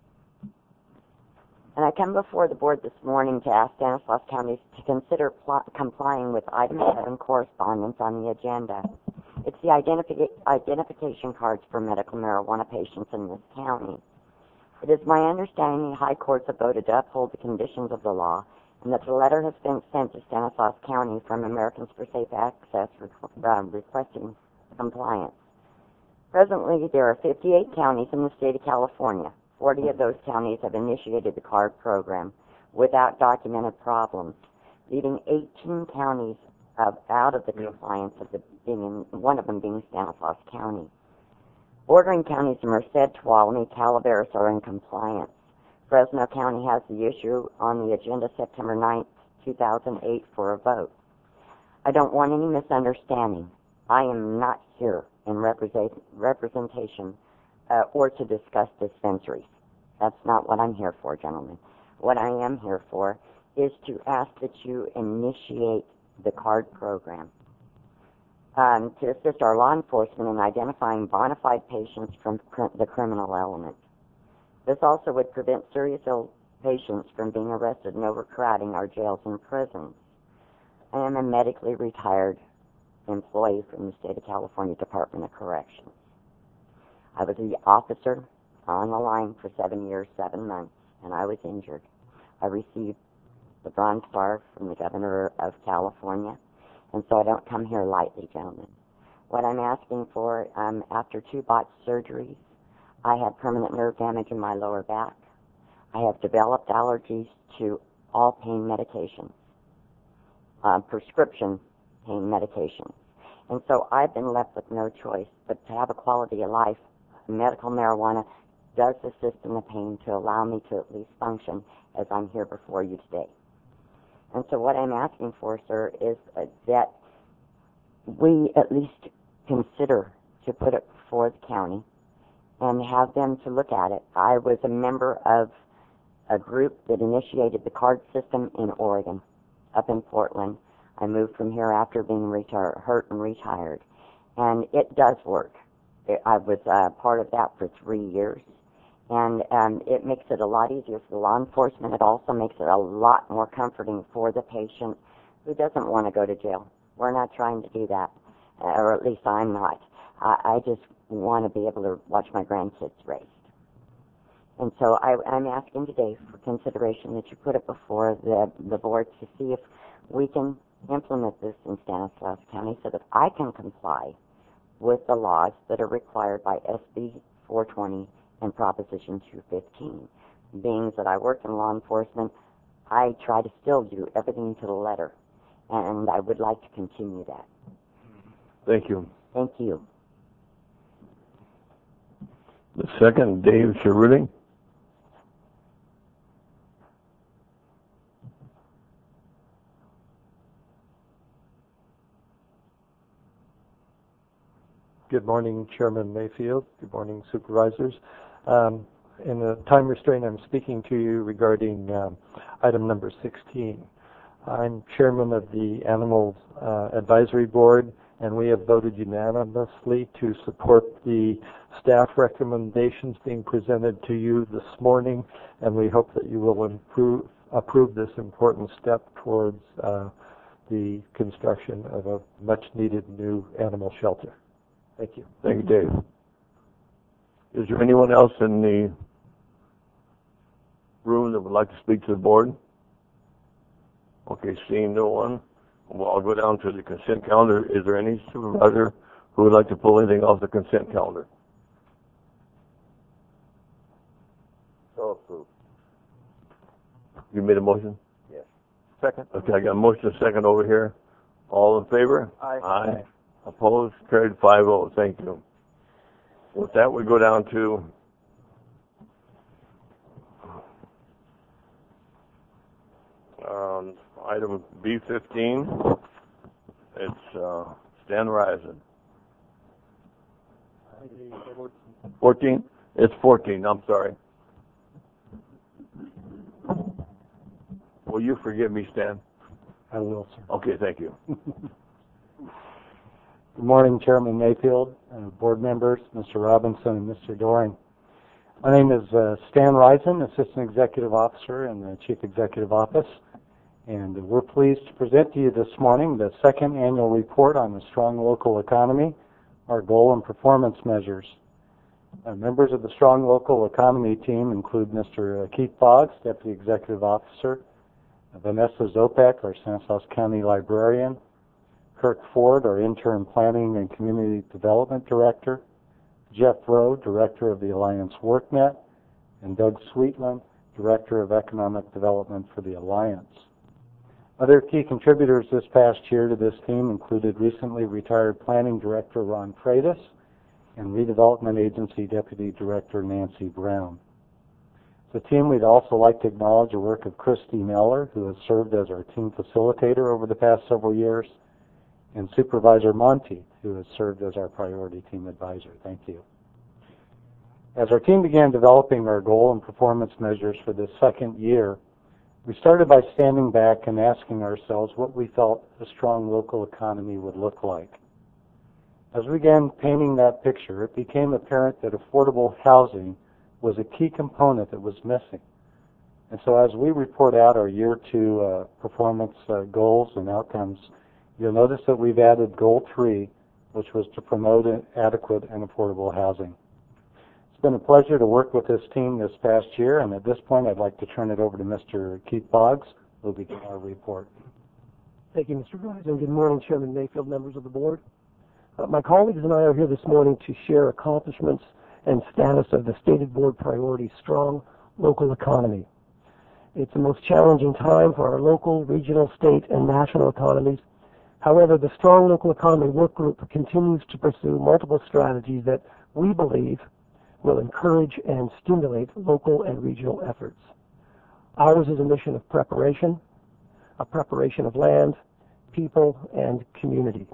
And I come before the board this morning to ask Stanislaus County to consider pl- complying with item seven correspondence on the agenda. It's the identifi- identification cards for medical marijuana patients in this county. It is my understanding the high courts have voted to uphold the conditions of the law, and that the letter has been sent to Stanislaus County from Americans for Safe Access re- uh, requesting compliance. Presently, there are fifty-eight counties in the state of California. forty of those counties have initiated the card program without documented problems, leaving eighteen counties of, out of the compliance of the being in, one of them being Stanislaus County. Bordering counties of Merced, Tuolumne, Calaveras are in compliance. Fresno County has the issue on the agenda September ninth, two thousand eight for a vote. I don't want any misunderstanding. I am not here in represent, representation uh, or to discuss dispensaries. That's not what I'm here for, gentlemen. What I am here for is to ask that you initiate the CARD program um, to assist our law enforcement in identifying bona fide patients from cr the criminal element. This also would prevent serious ill patients from being arrested and overcrowding our jails and prisons. I am a medically retired employee from the state of California Department of Corrections. I was the officer on the line for seven years, seven months, and I was injured. I received the Bronze Star from the governor of California, and so I don't come here lightly, gentlemen. What I'm asking for, um, after two botched surgeries, I had permanent nerve damage in my lower back. I have developed allergies to all pain medications, uh, prescription pain medications. And so I've been left with no choice but to have a quality of life. Medical marijuana does assist in the pain to allow me to at least function as I'm here before you today. And so what I'm asking for, sir, is uh, that we at least consider to put it before the county and have them to look at it. I was a member of a group that initiated the CARD system in Oregon, up in Portland. I moved from here after being retired, hurt and retired. And it does work. It, I was uh, part of that for three years. And um, it makes it a lot easier for the law enforcement. It also makes it a lot more comforting for the patient who doesn't want to go to jail. We're not trying to do that, uh, or at least I'm not. I, I just want to be able to watch my grandkids raised. And so I, I'm asking today for consideration that you put it before the, the board to see if we can implement this in Stanislaus County so that I can comply with the laws that are required by S B four twenty and Proposition two fifteen. Being that I work in law enforcement, I try to still do everything to the letter, and I would like to continue that. Thank you. Thank you. The second, Dave Cerruti. Good morning, Chairman Mayfield. Good morning, supervisors. Um, in the time restraint, I'm speaking to you regarding um, item number sixteen. I'm chairman of the Animal uh, Advisory Board, and we have voted unanimously to support the staff recommendations being presented to you this morning, and we hope that you will improve, approve this important step towards uh, the construction of a much-needed new animal shelter. Thank you. Thank you, Dave. Is there anyone else in the room that would like to speak to the board? Okay, seeing no one, well, I'll go down to the consent calendar. Is there any supervisor who would like to pull anything off the consent calendar? So approved. You made a motion? Yes. Second. Okay, I got a motion, a second over here. All in favor? Aye. Aye. Opposed? Carried five oh. Thank you. With that, we go down to um, item B fifteen. It's uh, Stan Risen. fourteen? It's fourteen. I'm sorry. Will you forgive me, Stan? I will, sir. Okay, thank you. Good morning, Chairman Mayfield, uh, board members, Mister Robinson, and Mister Doring. My name is uh, Stan Risen, Assistant Executive Officer in the Chief Executive Office, and we're pleased to present to you this morning the second annual report on the strong local economy, our goal and performance measures. Uh, members of the strong local economy team include Mister Keith Boggs, Deputy Executive Officer, Vanessa Zopek, our Stanislaus County Librarian, Kirk Ford, our Interim Planning and Community Development Director, Jeff Rowe, Director of the Alliance WorkNet, and Doug Sweetland, Director of Economic Development for the Alliance. Other key contributors this past year to this team included recently retired Planning Director Ron Freitas and Redevelopment Agency Deputy Director Nancy Brown. The team, we'd also like to acknowledge the work of Christy Miller, who has served as our team facilitator over the past several years, and Supervisor Monty, who has served as our priority team advisor. Thank you. As our team began developing our goal and performance measures for this second year, we started by standing back and asking ourselves what we felt a strong local economy would look like. As we began painting that picture, it became apparent that affordable housing was a key component that was missing. And so as we report out our year two uh, performance uh, goals and outcomes, you'll notice that we've added goal three, which was to promote adequate and affordable housing. It's been a pleasure to work with this team this past year, and at this point I'd like to turn it over to Mister Keith Boggs, who will begin our report. Thank you, Mister Boggs, and good morning, Chairman Mayfield, members of the board. Uh, my colleagues and I are here this morning to share accomplishments and status of the stated board priority, strong local economy. It's the most challenging time for our local, regional, state, and national economies. However, the Strong Local Economy Work Group continues to pursue multiple strategies that we believe will encourage and stimulate local and regional efforts. Ours is a mission of preparation, a preparation of land, people, and community.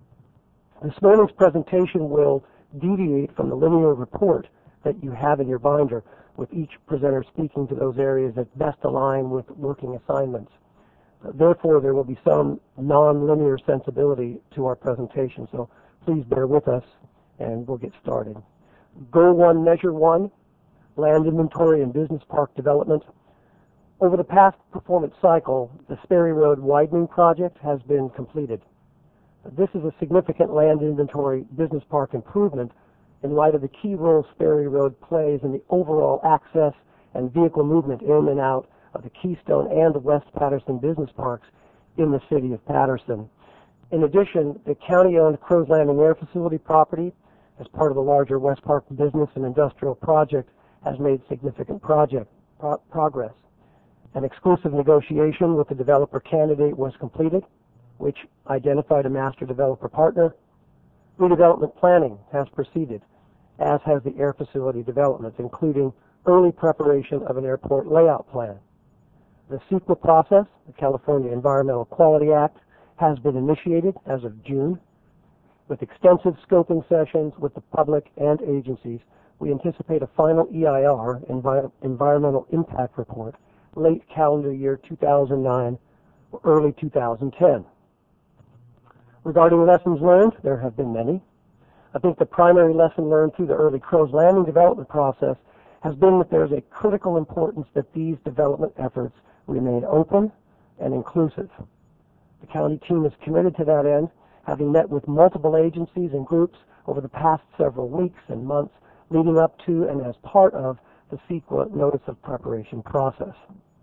This morning's presentation will deviate from the linear report that you have in your binder, with each presenter speaking to those areas that best align with working assignments. Therefore, there will be some non-linear sensibility to our presentation, so please bear with us, and we'll get started. Goal one, measure one, land inventory and business park development. Over the past performance cycle, the Sperry Road widening project has been completed. This is a significant land inventory business park improvement in light of the key role Sperry Road plays in the overall access and vehicle movement in and out of the Keystone and the West Patterson business parks in the city of Patterson. In addition, the county-owned Crows Landing Air Facility property, as part of the larger West Park Business and Industrial Project, has made significant project pro progress. An exclusive negotiation with the developer candidate was completed, which identified a master developer partner. Redevelopment planning has proceeded, as has the air facility development, including early preparation of an airport layout plan. The CEQA process, the California Environmental Quality Act, has been initiated as of June. With extensive scoping sessions with the public and agencies, we anticipate a final E I R, Envi Environmental Impact Report, late calendar year two thousand nine or early two thousand ten. Regarding lessons learned, there have been many. I think the primary lesson learned through the early Crows Landing development process has been that there's a critical importance that these development efforts remain open and inclusive. The county team is committed to that end, having met with multiple agencies and groups over the past several weeks and months leading up to and as part of the CEQA Notice of Preparation process.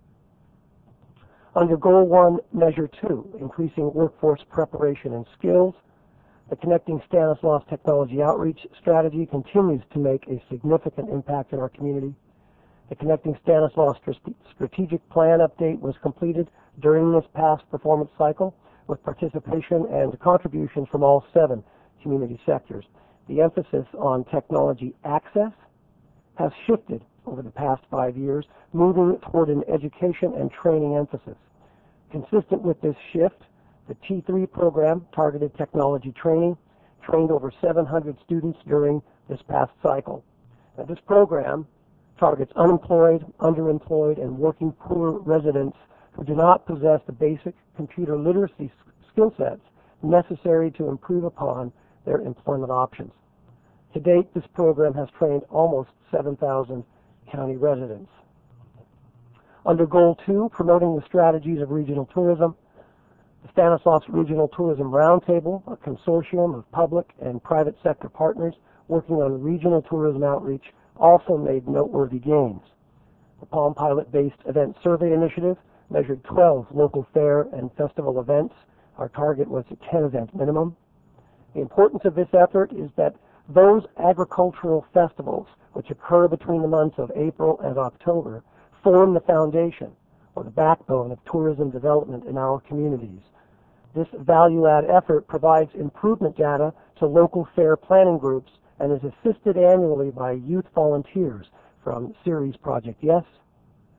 Under Goal one, Measure two, increasing workforce preparation and skills, the Connecting Stanislaus Technology Outreach Strategy continues to make a significant impact in our community. The Connecting Stanislaus Strategic Plan update was completed during this past performance cycle with participation and contributions from all seven community sectors. The emphasis on technology access has shifted over the past five years, moving toward an education and training emphasis. Consistent with this shift, the T three program, Targeted Technology Training, trained over seven hundred students during this past cycle. Now, this program targets unemployed, underemployed, and working poor residents who do not possess the basic computer literacy skill sets necessary to improve upon their employment options. To date, this program has trained almost seven thousand county residents. Under Goal two, promoting the strategies of regional tourism, the Stanislaus Regional Tourism Roundtable, a consortium of public and private sector partners working on regional tourism outreach, also made noteworthy gains. The Palm Pilot-based event survey initiative measured twelve local fair and festival events. Our target was a ten event minimum. The importance of this effort is that those agricultural festivals, which occur between the months of April and October, form the foundation or the backbone of tourism development in our communities. This value-add effort provides improvement data to local fair planning groups and is assisted annually by youth volunteers from Series Project Yes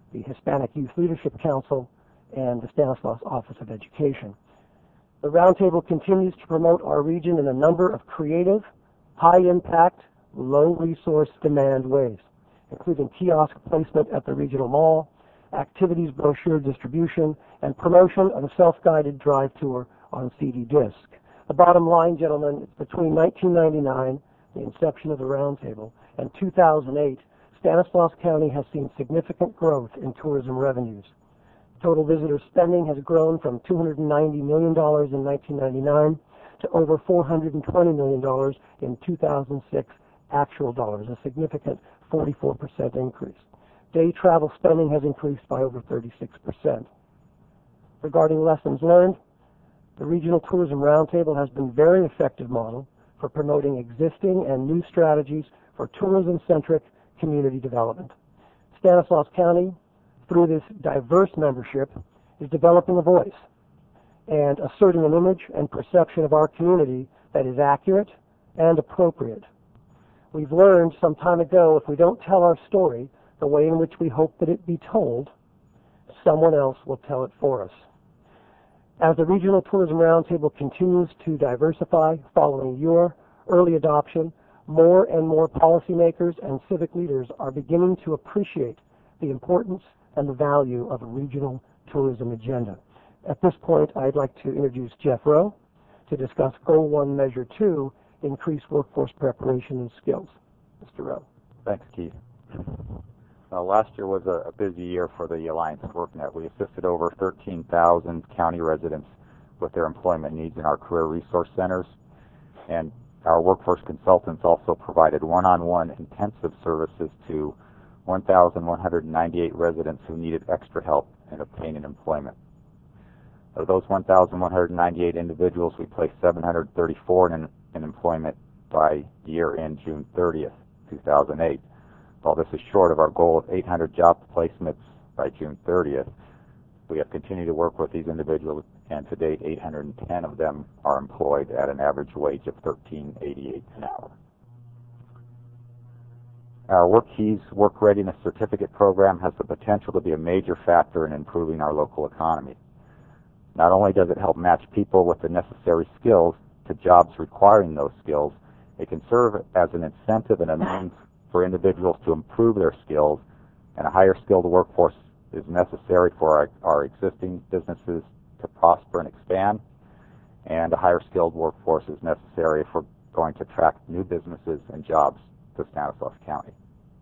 the Hispanic Youth Leadership Council, and the Stanislaus Office of Education. The Roundtable continues to promote our region in a number of creative, high-impact, low-resource demand ways, including kiosk placement at the regional mall, activities brochure distribution, and promotion of a self-guided drive tour on C D disc. The bottom line, gentlemen, between nineteen ninety-nine, the inception of the Roundtable, and two thousand eight, Stanislaus County has seen significant growth in tourism revenues. Total visitor spending has grown from two hundred ninety million dollars in nineteen ninety-nine to over four hundred twenty million dollars in two thousand six actual dollars, a significant forty-four percent increase. Day travel spending has increased by over thirty-six percent. Regarding lessons learned, the Regional Tourism Roundtable has been a very effective model for promoting existing and new strategies for tourism-centric community development. Stanislaus County, through this diverse membership, is developing a voice and asserting an image and perception of our community that is accurate and appropriate. We've learned some time ago, if we don't tell our story the way in which we hope that it be told, someone else will tell it for us. As the Regional Tourism Roundtable continues to diversify following your early adoption, more and more policymakers and civic leaders are beginning to appreciate the importance and the value of a regional tourism agenda. At this point, I'd like to introduce Jeff Rowe to discuss Goal one, Measure two, Increase Workforce Preparation and Skills. Mister Rowe. Thanks, Keith. Uh, last year was a, a busy year for the Alliance WorkNet. We assisted over thirteen thousand county residents with their employment needs in our career resource centers, and our workforce consultants also provided one-on-one intensive services to one thousand one hundred ninety-eight residents who needed extra help in obtaining employment. Of those one thousand one hundred ninety-eight individuals, we placed seven hundred thirty-four in, in employment by year-end June thirtieth, two thousand eight. While this is short of our goal of eight hundred job placements by June thirtieth, we have continued to work with these individuals, and to date, eight hundred ten of them are employed at an average wage of thirteen eighty-eight an hour. Our WorkKeys Work Readiness Certificate program has the potential to be a major factor in improving our local economy. Not only does it help match people with the necessary skills to jobs requiring those skills, it can serve as an incentive and a means for individuals to improve their skills, and a higher skilled workforce is necessary for our, our existing businesses to prosper and expand, and a higher skilled workforce is necessary if we're going to attract new businesses and jobs to Stanislaus County.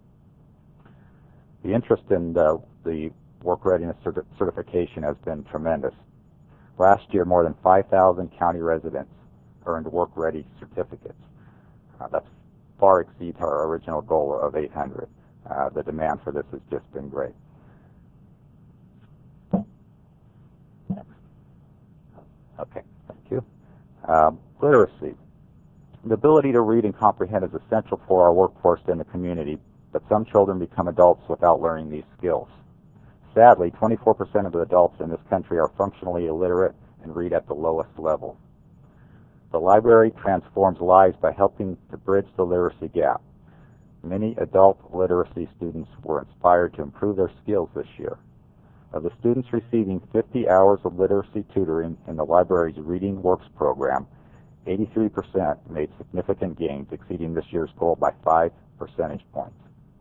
The interest in the, the work readiness certi certification has been tremendous. Last year, more than five thousand county residents earned work ready certificates. Uh, that far exceeds our original goal of eight hundred. Uh, the demand for this has just been great. Okay, thank you. Um, literacy. The ability to read and comprehend is essential for our workforce and the community, but some children become adults without learning these skills. Sadly, twenty-four percent of the adults in this country are functionally illiterate and read at the lowest level. The library transforms lives by helping to bridge the literacy gap. Many adult literacy students were inspired to improve their skills this year. Of the students receiving fifty hours of literacy tutoring in the library's Reading Works program, eighty-three percent made significant gains, exceeding this year's goal by five percentage points.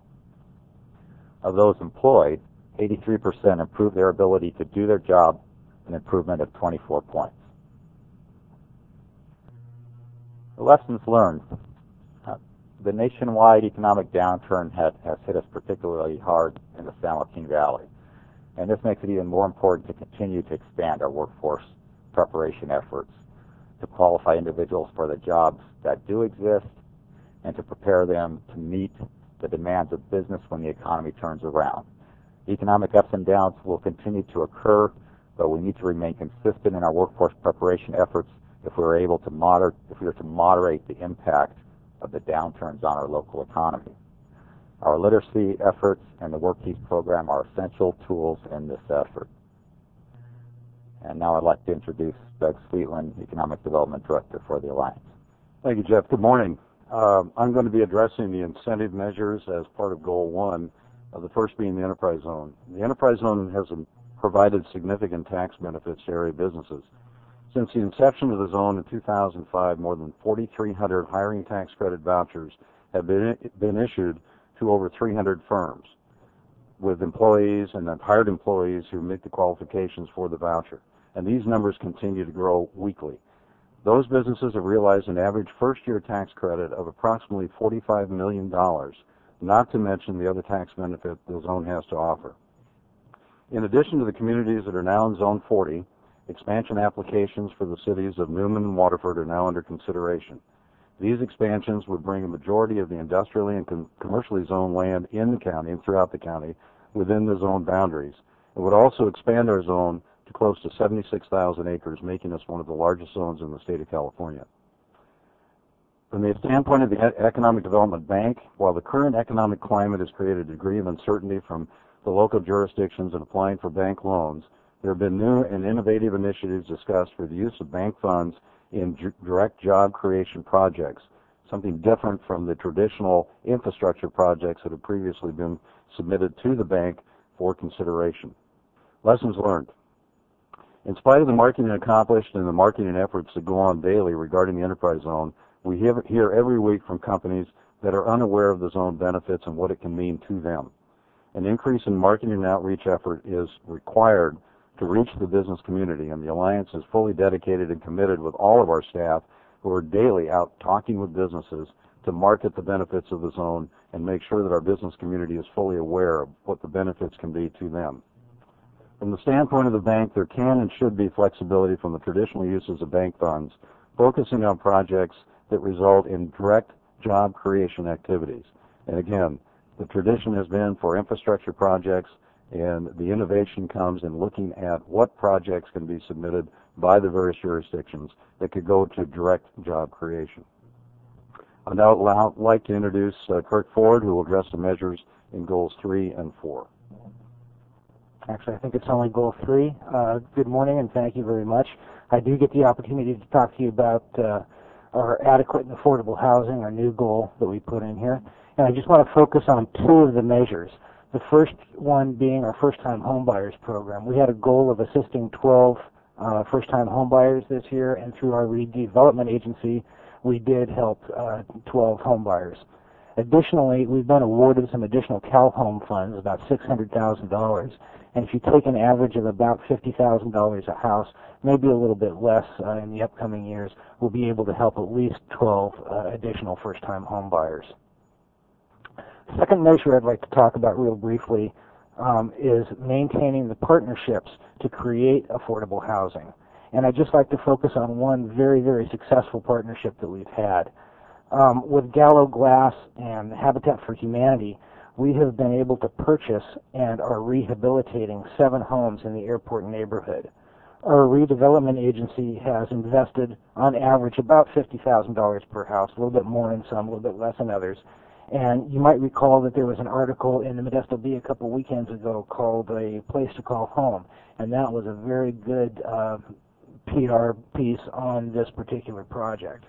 Of those employed, eighty-three percent improved their ability to do their job, an improvement of twenty-four points. The lessons learned. Uh, the nationwide economic downturn had, has hit us particularly hard in the San Joaquin Valley, and this makes it even more important to continue to expand our workforce preparation efforts, to qualify individuals for the jobs that do exist, and to prepare them to meet the demands of business when the economy turns around. Economic ups and downs will continue to occur, but we need to remain consistent in our workforce preparation efforts if we are able to moder if we are to moderate the impact of the downturns on our local economy. Our literacy efforts and the WorkKeys program are essential tools in this effort. And now I'd like to introduce Doug Sweetland, Economic Development Director for the Alliance. Thank you, Jeff. Good morning. Uh, I'm going to be addressing the incentive measures as part of Goal one uh, the first being the enterprise zone. The enterprise zone has um, provided significant tax benefits to area businesses. Since the inception of the zone in two thousand five, more than forty-three hundred hiring tax credit vouchers have been, been issued to over three hundred firms with employees and then hired employees who meet the qualifications for the voucher. And these numbers continue to grow weekly. Those businesses have realized an average first-year tax credit of approximately forty-five million dollars, not to mention the other tax benefit the zone has to offer. In addition to the communities that are now in Zone forty, expansion applications for the cities of Newman and Waterford are now under consideration. These expansions would bring a majority of the industrially and com commercially zoned land in the county and throughout the county within the zone boundaries. It would also expand our zone to close to seventy-six thousand acres, making us one of the largest zones in the state of California. From the standpoint of the Economic Development Bank, while the current economic climate has created a degree of uncertainty from the local jurisdictions in applying for bank loans, there have been new and innovative initiatives discussed for the use of bank funds in direct job creation projects, something different from the traditional infrastructure projects that have previously been submitted to the bank for consideration. Lessons learned. In spite of the marketing accomplished and the marketing efforts that go on daily regarding the enterprise zone, we hear every week from companies that are unaware of the zone benefits and what it can mean to them. An increase in marketing and outreach effort is required to reach the business community, and the Alliance is fully dedicated and committed with all of our staff who are daily out talking with businesses to market the benefits of the zone and make sure that our business community is fully aware of what the benefits can be to them. From the standpoint of the bank, there can and should be flexibility from the traditional uses of bank funds, focusing on projects that result in direct job creation activities. And again, the tradition has been for infrastructure projects, and the innovation comes in looking at what projects can be submitted by the various jurisdictions that could go to direct job creation. I'd now like to introduce uh, Kirk Ford, who will address the measures in goals three and four. Actually, I think it's only goal three. Uh, good morning, and thank you very much. I do get the opportunity to talk to you about uh, our adequate and affordable housing, our new goal that we put in here. And I just want to focus on two of the measures. The first one being our first-time homebuyers program. We had a goal of assisting twelve uh, first-time homebuyers this year, and through our redevelopment agency, we did help uh, twelve homebuyers. Additionally, we've been awarded some additional CalHome funds, about six hundred thousand dollars. And if you take an average of about fifty thousand dollars a house, maybe a little bit less uh, in the upcoming years, we'll be able to help at least twelve uh, additional first-time home buyers. Second measure I'd like to talk about real briefly um, is maintaining the partnerships to create affordable housing. And I'd just like to focus on one very, very successful partnership that we've had. Um, with Gallo Glass and Habitat for Humanity, we have been able to purchase and are rehabilitating seven homes in the airport neighborhood. Our redevelopment agency has invested, on average, about fifty thousand dollars per house, a little bit more in some, a little bit less in others. And you might recall that there was an article in the Modesto Bee a couple weekends ago called A Place to Call Home, and that was a very good uh, P R piece on this particular project.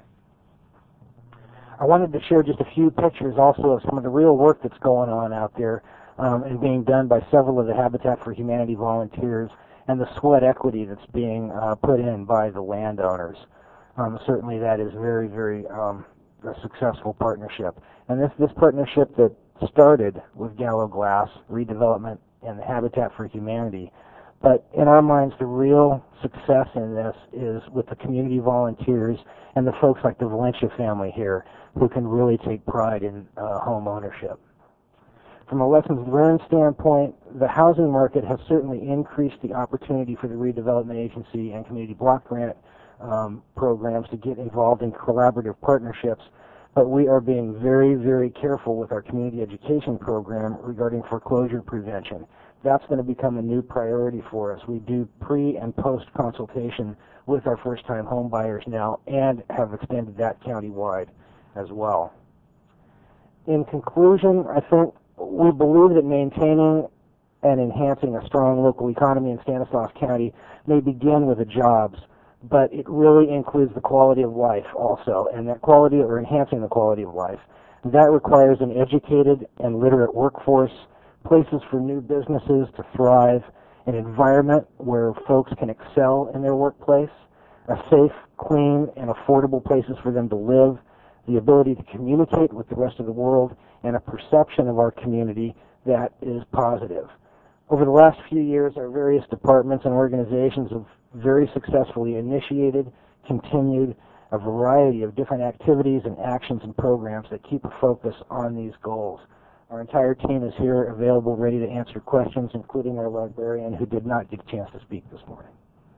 I wanted to share just a few pictures also of some of the real work that's going on out there um, and being done by several of the Habitat for Humanity volunteers, and the sweat equity that's being uh, put in by the landowners. Um, certainly that is very, very um, a successful partnership. And this, this partnership that started with Gallo Glass, redevelopment, and the Habitat for Humanity, but in our minds the real success in this is with the community volunteers and the folks like the Valencia family here who can really take pride in uh, home ownership. From a lessons learned standpoint, the housing market has certainly increased the opportunity for the redevelopment agency and community block grant um, programs to get involved in collaborative partnerships, but we are being very, very careful with our community education program regarding foreclosure prevention. That's going to become a new priority for us. We do pre and post consultation with our first-time home buyers now and have extended that countywide as well. In conclusion, I think we believe that maintaining and enhancing a strong local economy in Stanislaus County may begin with the jobs, but it really includes the quality of life also, and that quality, or enhancing the quality of life. That requires an educated and literate workforce, places for new businesses to thrive, an environment where folks can excel in their workplace, a safe, clean, and affordable places for them to live, the ability to communicate with the rest of the world, and a perception of our community that is positive. Over the last few years, our various departments and organizations have very successfully initiated, continued a variety of different activities and actions and programs that keep a focus on these goals. Our entire team is here available, ready to answer questions, including our librarian who did not get a chance to speak this morning.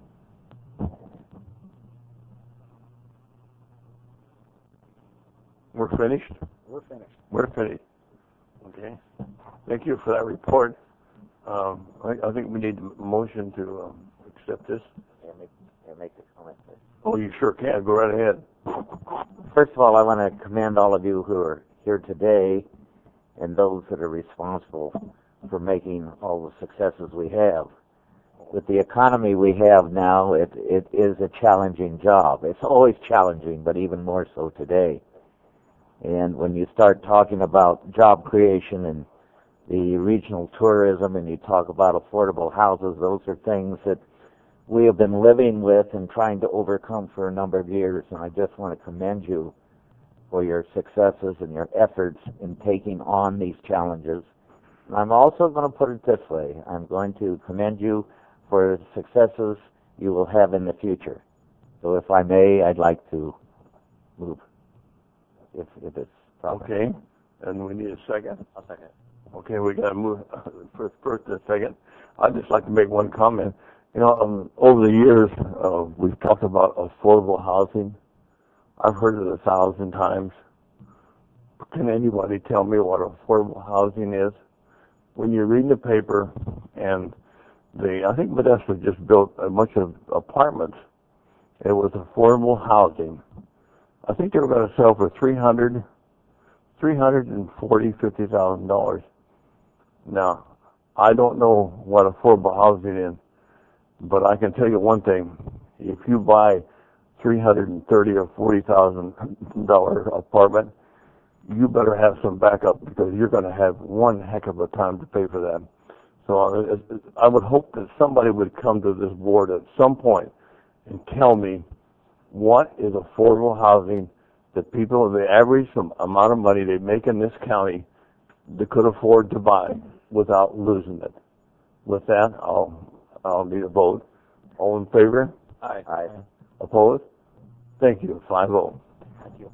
We're finished? We're finished. We're finished. Okay. Thank you for that report. Um, I, I think we need a motion to um, accept this. Yeah, make, yeah, make the comment first. Oh, you sure can. Go right ahead. First of all, I want to commend all of you who are here today and those that are responsible for making all the successes we have. With the economy we have now, it, it is a challenging job. It's always challenging, but even more so today. And when you start talking about job creation and the regional tourism and you talk about affordable houses, those are things that we have been living with and trying to overcome for a number of years. And I just want to commend you for your successes and your efforts in taking on these challenges. And I'm also going to put it this way. I'm going to commend you for the successes you will have in the future. So if I may, I'd like to move. If, if it's proper. Okay, and we need a second. I'll second. Okay, we got to move first, first and second. I'd just like to make one comment. You know, um, over the years, uh, we've talked about affordable housing. I've heard it a thousand times. Can anybody tell me what affordable housing is? When you read the paper, and the I think Modesto just built a bunch of apartments. It was affordable housing. I think they were going to sell for three hundred, three hundred and forty, fifty thousand dollars. Now, I don't know what affordable housing is, but I can tell you one thing: if you buy three hundred and thirty or forty thousand dollar apartment, you better have some backup because you're going to have one heck of a time to pay for that. So I would hope that somebody would come to this board at some point and tell me what is affordable housing that people, the average amount of money they make in this county, they could afford to buy without losing it. With that, I'll I'll need a vote. All in favor? Aye. Aye. Opposed? Thank you. five oh. Thank you.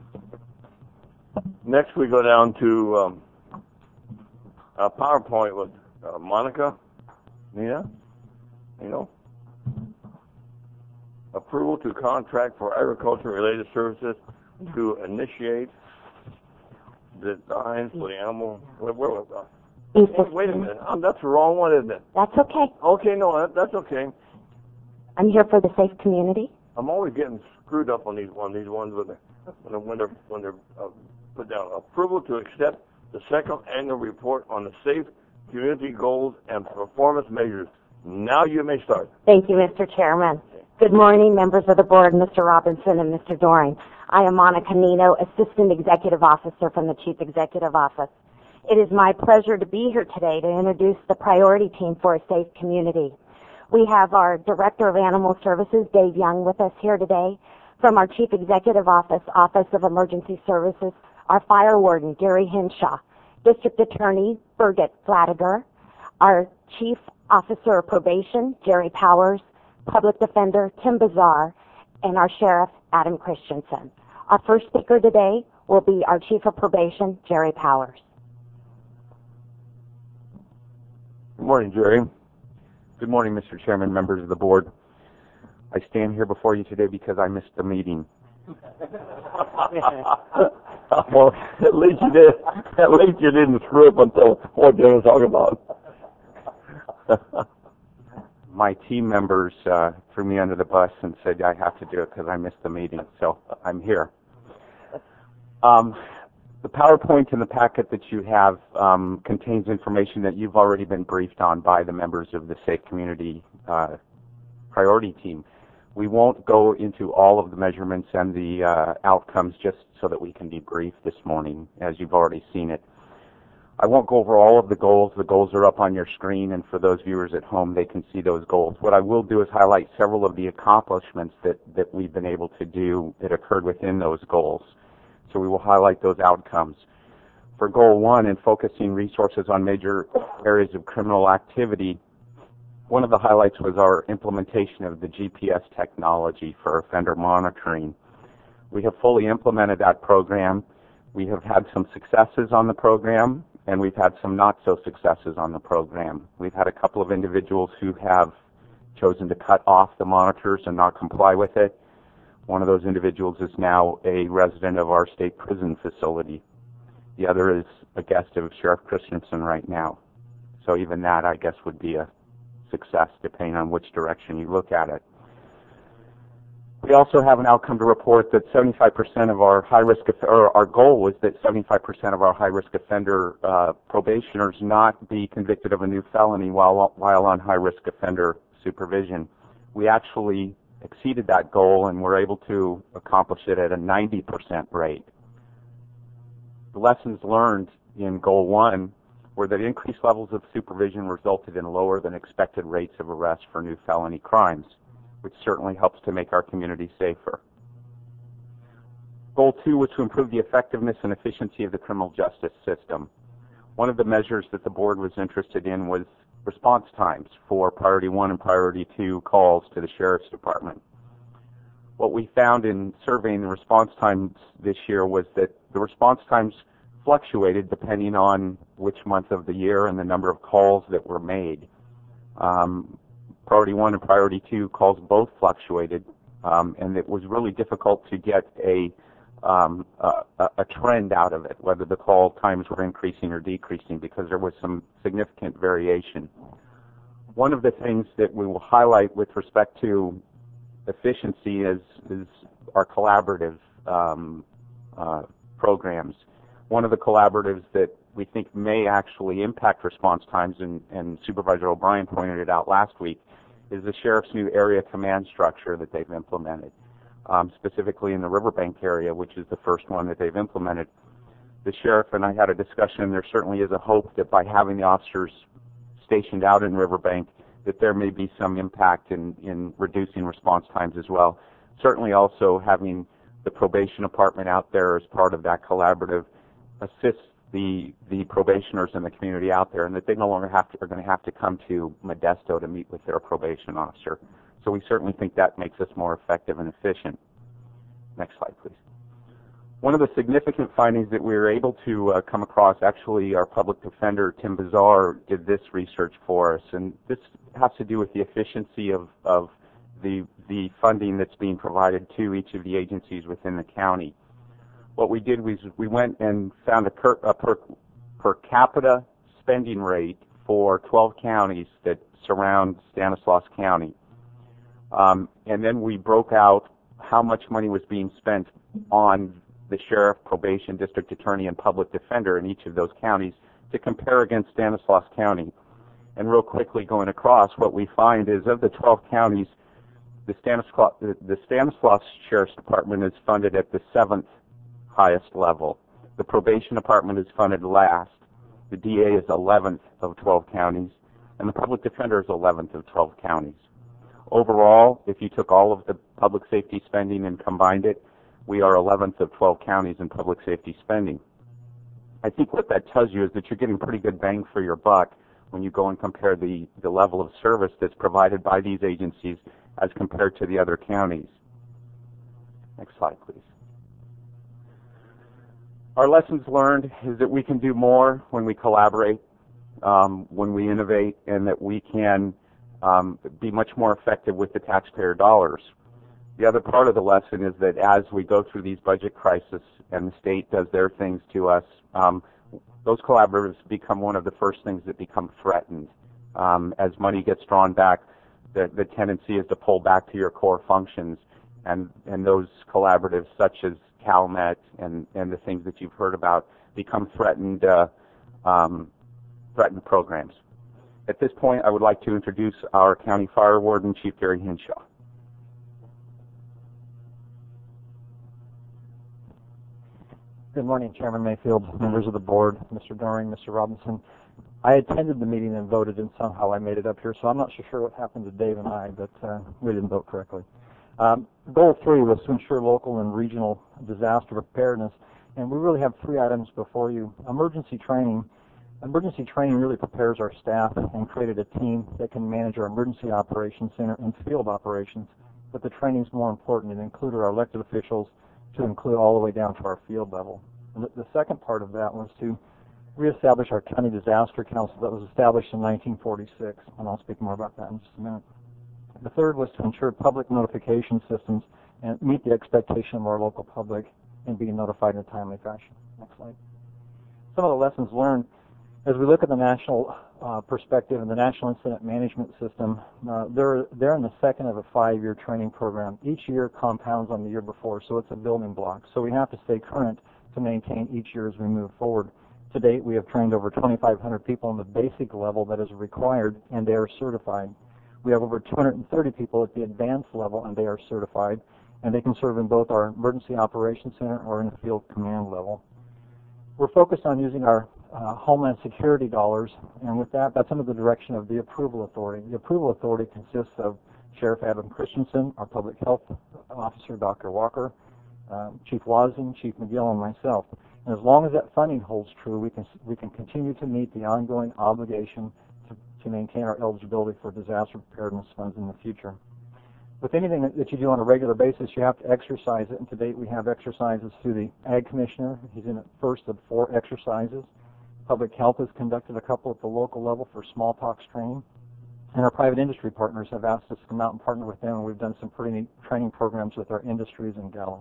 Next, we go down to um, a PowerPoint with uh, Monica. Nina? You know? Approval to contract for agriculture-related services to initiate designs for the animal. Wait, wait, wait, wait, wait a minute. Um, that's the wrong one, isn't it? That's okay. Okay, no, that, that's okay. I'm here for the safe community. I'm always getting screwed up on these on these ones when they're when they're when they're uh, put down. Approval to accept the second annual report on the safe community goals and performance measures. Now you may start. Thank you, Mister Chairman. Good morning, members of the board, Mister Robinson and Mister Doring. I am Monica Nino, Assistant Executive Officer from the Chief Executive Office. It is my pleasure to be here today to introduce the priority team for a safe community. We have our Director of Animal Services, Dave Young, with us here today. From our Chief Executive Office, Office of Emergency Services, our Fire Warden, Gary Hinshaw, District Attorney, Birgit Flatiger, our Chief Officer of Probation, Jerry Powers, Public Defender, Tim Bazar, and our Sheriff, Adam Christensen. Our first speaker today will be our Chief of Probation, Jerry Powers. Good morning, Jerry. Good morning, Mister Chairman, members of the board. I stand here before you today because I missed a meeting. Well, at least you did. At least you didn't screw up until what you're going to talk about. My team members uh, threw me under the bus and said I have to do it because I missed the meeting, so I'm here. Um, the PowerPoint in the packet that you have um, contains information that you've already been briefed on by the members of the Safe Community uh, Priority Team. We won't go into all of the measurements and the uh, outcomes just so that we can debrief this morning, as you've already seen it. I won't go over all of the goals. The goals are up on your screen, and for those viewers at home, they can see those goals. What I will do is highlight several of the accomplishments that, that we've been able to do that occurred within those goals. So we will highlight those outcomes. For goal one, in focusing resources on major areas of criminal activity, one of the highlights was our implementation of the G P S technology for offender monitoring. We have fully implemented that program. We have had some successes on the program, and we've had some not so successes on the program. We've had a couple of individuals who have chosen to cut off the monitors and not comply with it. One of those individuals is now a resident of our state prison facility. The other is a guest of Sheriff Christensen right now. So even that, I guess, would be a success depending on which direction you look at it. We also have an outcome to report that seventy-five percent of our high-risk, or our goal was that seventy-five percent of our high-risk offender uh, probationers not be convicted of a new felony while, while on high-risk offender supervision. We actually exceeded that goal and were able to accomplish it at a ninety percent rate. The lessons learned in goal one were that increased levels of supervision resulted in lower than expected rates of arrest for new felony crimes, which certainly helps to make our community safer. Goal two was to improve the effectiveness and efficiency of the criminal justice system. One of the measures that the board was interested in was response times for priority one and priority two calls to the Sheriff's Department. What we found in surveying the response times this year was that the response times fluctuated depending on which month of the year and the number of calls that were made. Um, priority one and priority two calls both fluctuated, um, and it was really difficult to get a, um, a, a trend out of it, whether the call times were increasing or decreasing, because there was some significant variation. One of the things that we will highlight with respect to efficiency is, is our collaborative um, uh, programs. One of the collaboratives that we think may actually impact response times, and, and Supervisor O'Brien pointed it out last week, is the Sheriff's new area command structure that they've implemented, um, specifically in the Riverbank area, which is the first one that they've implemented. The Sheriff and I had a discussion, and there certainly is a hope that by having the officers stationed out in Riverbank, that there may be some impact in, in reducing response times as well. Certainly also having the probation department out there as part of that collaborative assists the the probationers in the community out there, and that they no longer have to, are going to have to come to Modesto to meet with their probation officer. So we certainly think that makes us more effective and efficient. Next slide, please. One of the significant findings that we were able to uh, come across, actually our public defender, Tim Bazar, did this research for us, and this has to do with the efficiency of, of the, the funding that's being provided to each of the agencies within the county. What we did was we went and found a per, a per, per capita spending rate for twelve counties that surround Stanislaus County. Um, and then we broke out how much money was being spent on the sheriff, probation, district attorney, and public defender in each of those counties to compare against Stanislaus County. And real quickly going across, what we find is of the twelve counties, the Stanislaus, the, the Stanislaus Sheriff's Department is funded at the seventh highest level. The probation department is funded last. The D A is eleventh of twelve counties, and the public defender is eleventh of twelve counties. Overall, if you took all of the public safety spending and combined it, we are eleventh of twelve counties in public safety spending. I think what that tells you is that you're getting pretty good bang for your buck when you go and compare the, the level of service that's provided by these agencies as compared to the other counties. Next slide, please. Our lessons learned is that we can do more when we collaborate, um, when we innovate, and that we can um, be much more effective with the taxpayer dollars. The other part of the lesson is that as we go through these budget crises and the state does their things to us, um, those collaboratives become one of the first things that become threatened. Um, as money gets drawn back, the, the tendency is to pull back to your core functions, and, and those collaboratives such as CalMet and, and the things that you've heard about become threatened, uh, um, threatened programs. At this point, I would like to introduce our County Fire Warden, Chief Gary Hinshaw. Good morning, Chairman Mayfield, members of the board, Mister Doring, Mister Robinson. I attended the meeting and voted, and somehow I made it up here, so I'm not so sure what happened to Dave and I, but uh, we didn't vote correctly. Um, goal three was to ensure local and regional disaster preparedness, and we really have three items before you. Emergency training. Emergency training really prepares our staff and created a team that can manage our emergency operations center and field operations, but the training is more important. It included our elected officials to include all the way down to our field level. And the, the second part of that was to reestablish our county disaster council that was established in nineteen forty-six, and I'll speak more about that in just a minute. The third was to ensure public notification systems and meet the expectation of our local public and being notified in a timely fashion. Next slide. Some of the lessons learned as we look at the national uh, perspective and the National Incident Management System, uh, they're, they're in the second of a five-year training program. Each year compounds on the year before, so it's a building block. So we have to stay current to maintain each year as we move forward. To date, we have trained over twenty-five hundred people on the basic level that is required, and they are certified. We have over two hundred thirty people at the advanced level, and they are certified, and they can serve in both our Emergency Operations Center or in the field command level. We're focused on using our uh, Homeland Security dollars, and with that, that's under the direction of the Approval Authority. The Approval Authority consists of Sheriff Adam Christensen, our Public Health Officer, Doctor Walker, uh, Chief Wazin, Chief McGill, and myself. And as long as that funding holds true, we can we can continue to meet the ongoing obligation to, to maintain our eligibility for disaster preparedness funds in the future. With anything that, that you do on a regular basis, you have to exercise it, and to date we have exercises through the Ag Commissioner. He's in the first of four exercises. Public Health has conducted a couple at the local level for smallpox training, and our private industry partners have asked us to come out and partner with them, and we've done some pretty neat training programs with our industries in Gallup.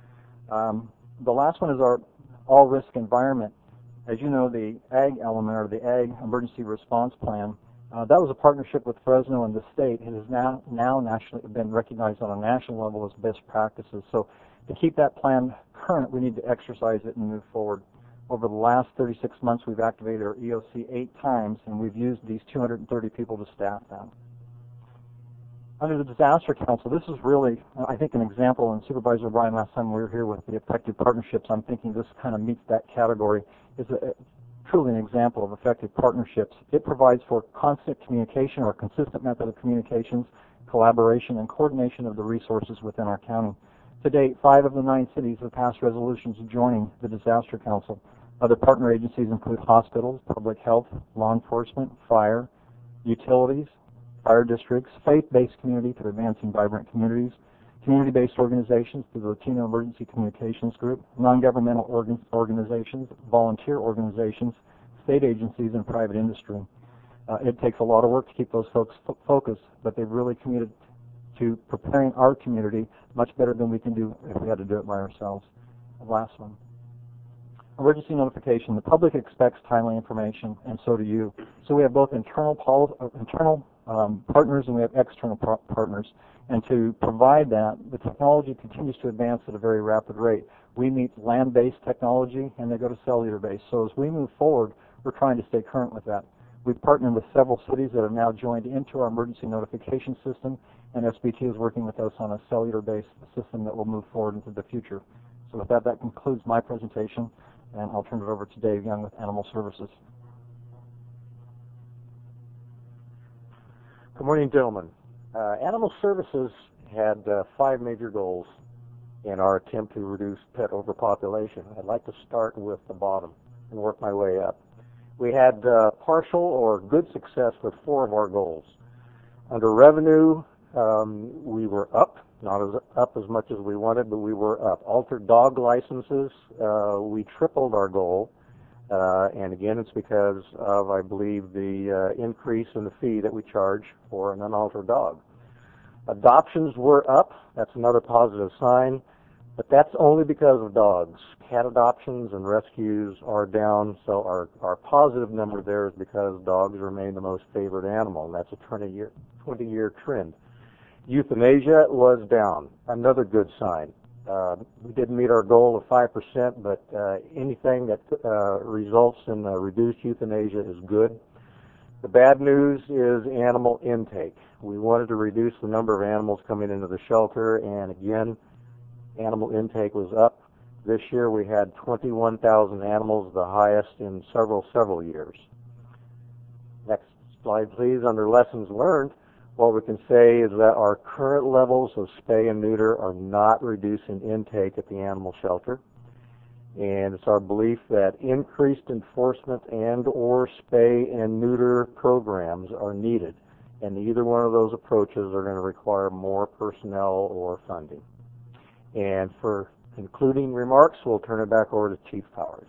Um, the last one is our all-risk environment. As you know, the Ag element, or the Ag Emergency Response Plan, uh, that was a partnership with Fresno and the state. It has now, now nationally been recognized on a national level as best practices. So to keep that plan current, we need to exercise it and move forward. Over the last thirty-six months, we've activated our E O C eight times, and we've used these two hundred thirty people to staff that. Under the Disaster Council, this is really, I think, an example, and Supervisor Bryan, last time we were here with the effective partnerships, I'm thinking this kind of meets that category, is a, truly an example of effective partnerships. It provides for constant communication, or consistent method of communications, collaboration, and coordination of the resources within our county. To date, five of the nine cities have passed resolutions joining the Disaster Council. Other partner agencies include hospitals, public health, law enforcement, fire, utilities, fire districts, faith-based community through Advancing Vibrant Communities, community-based organizations through the Latino Emergency Communications Group, non-governmental organ organizations, volunteer organizations, state agencies, and private industry. Uh, it takes a lot of work to keep those folks fo focused, but they've really committed to preparing our community much better than we can do if we had to do it by ourselves. The last one. Emergency notification. The public expects timely information, and so do you. So we have both internal, uh, internal um, partners and we have external par partners. And to provide that, the technology continues to advance at a very rapid rate. We meet land-based technology, and they go to cellular-based. So as we move forward, we're trying to stay current with that. We've partnered with several cities that have now joined into our emergency notification system, and S B T is working with us on a cellular-based system that will move forward into the future. So with that, that concludes my presentation, and I'll turn it over to Dave Young with Animal Services. Good morning, gentlemen. Uh, Animal Services had uh, five major goals in our attempt to reduce pet overpopulation. I'd like to start with the bottom and work my way up. We had uh, partial or good success with four of our goals. Under revenue, um, we were up, not as up as much as we wanted, but we were up. Altered dog licenses, uh, we tripled our goal. Uh, and again, it's because of, I believe, the uh, increase in the fee that we charge for an unaltered dog. Adoptions were up. That's another positive sign. But that's only because of dogs. Cat adoptions and rescues are down, so our, our positive number there is because dogs remain the most favored animal, and that's a twenty-year twenty year trend. Euthanasia was down, another good sign. Uh, we didn't meet our goal of five percent, but uh, anything that uh, results in uh, reduced euthanasia is good. The bad news is animal intake. We wanted to reduce the number of animals coming into the shelter, and again, animal intake was up This year we had twenty-one thousand animals, the highest in several, several years. Next slide, please. Under lessons learned, what we can say is that our current levels of spay and neuter are not reducing intake at the animal shelter. And it's our belief that increased enforcement and or spay and neuter programs are needed. And either one of those approaches are going to require more personnel or funding. And for concluding remarks, we'll turn it back over to Chief Powers.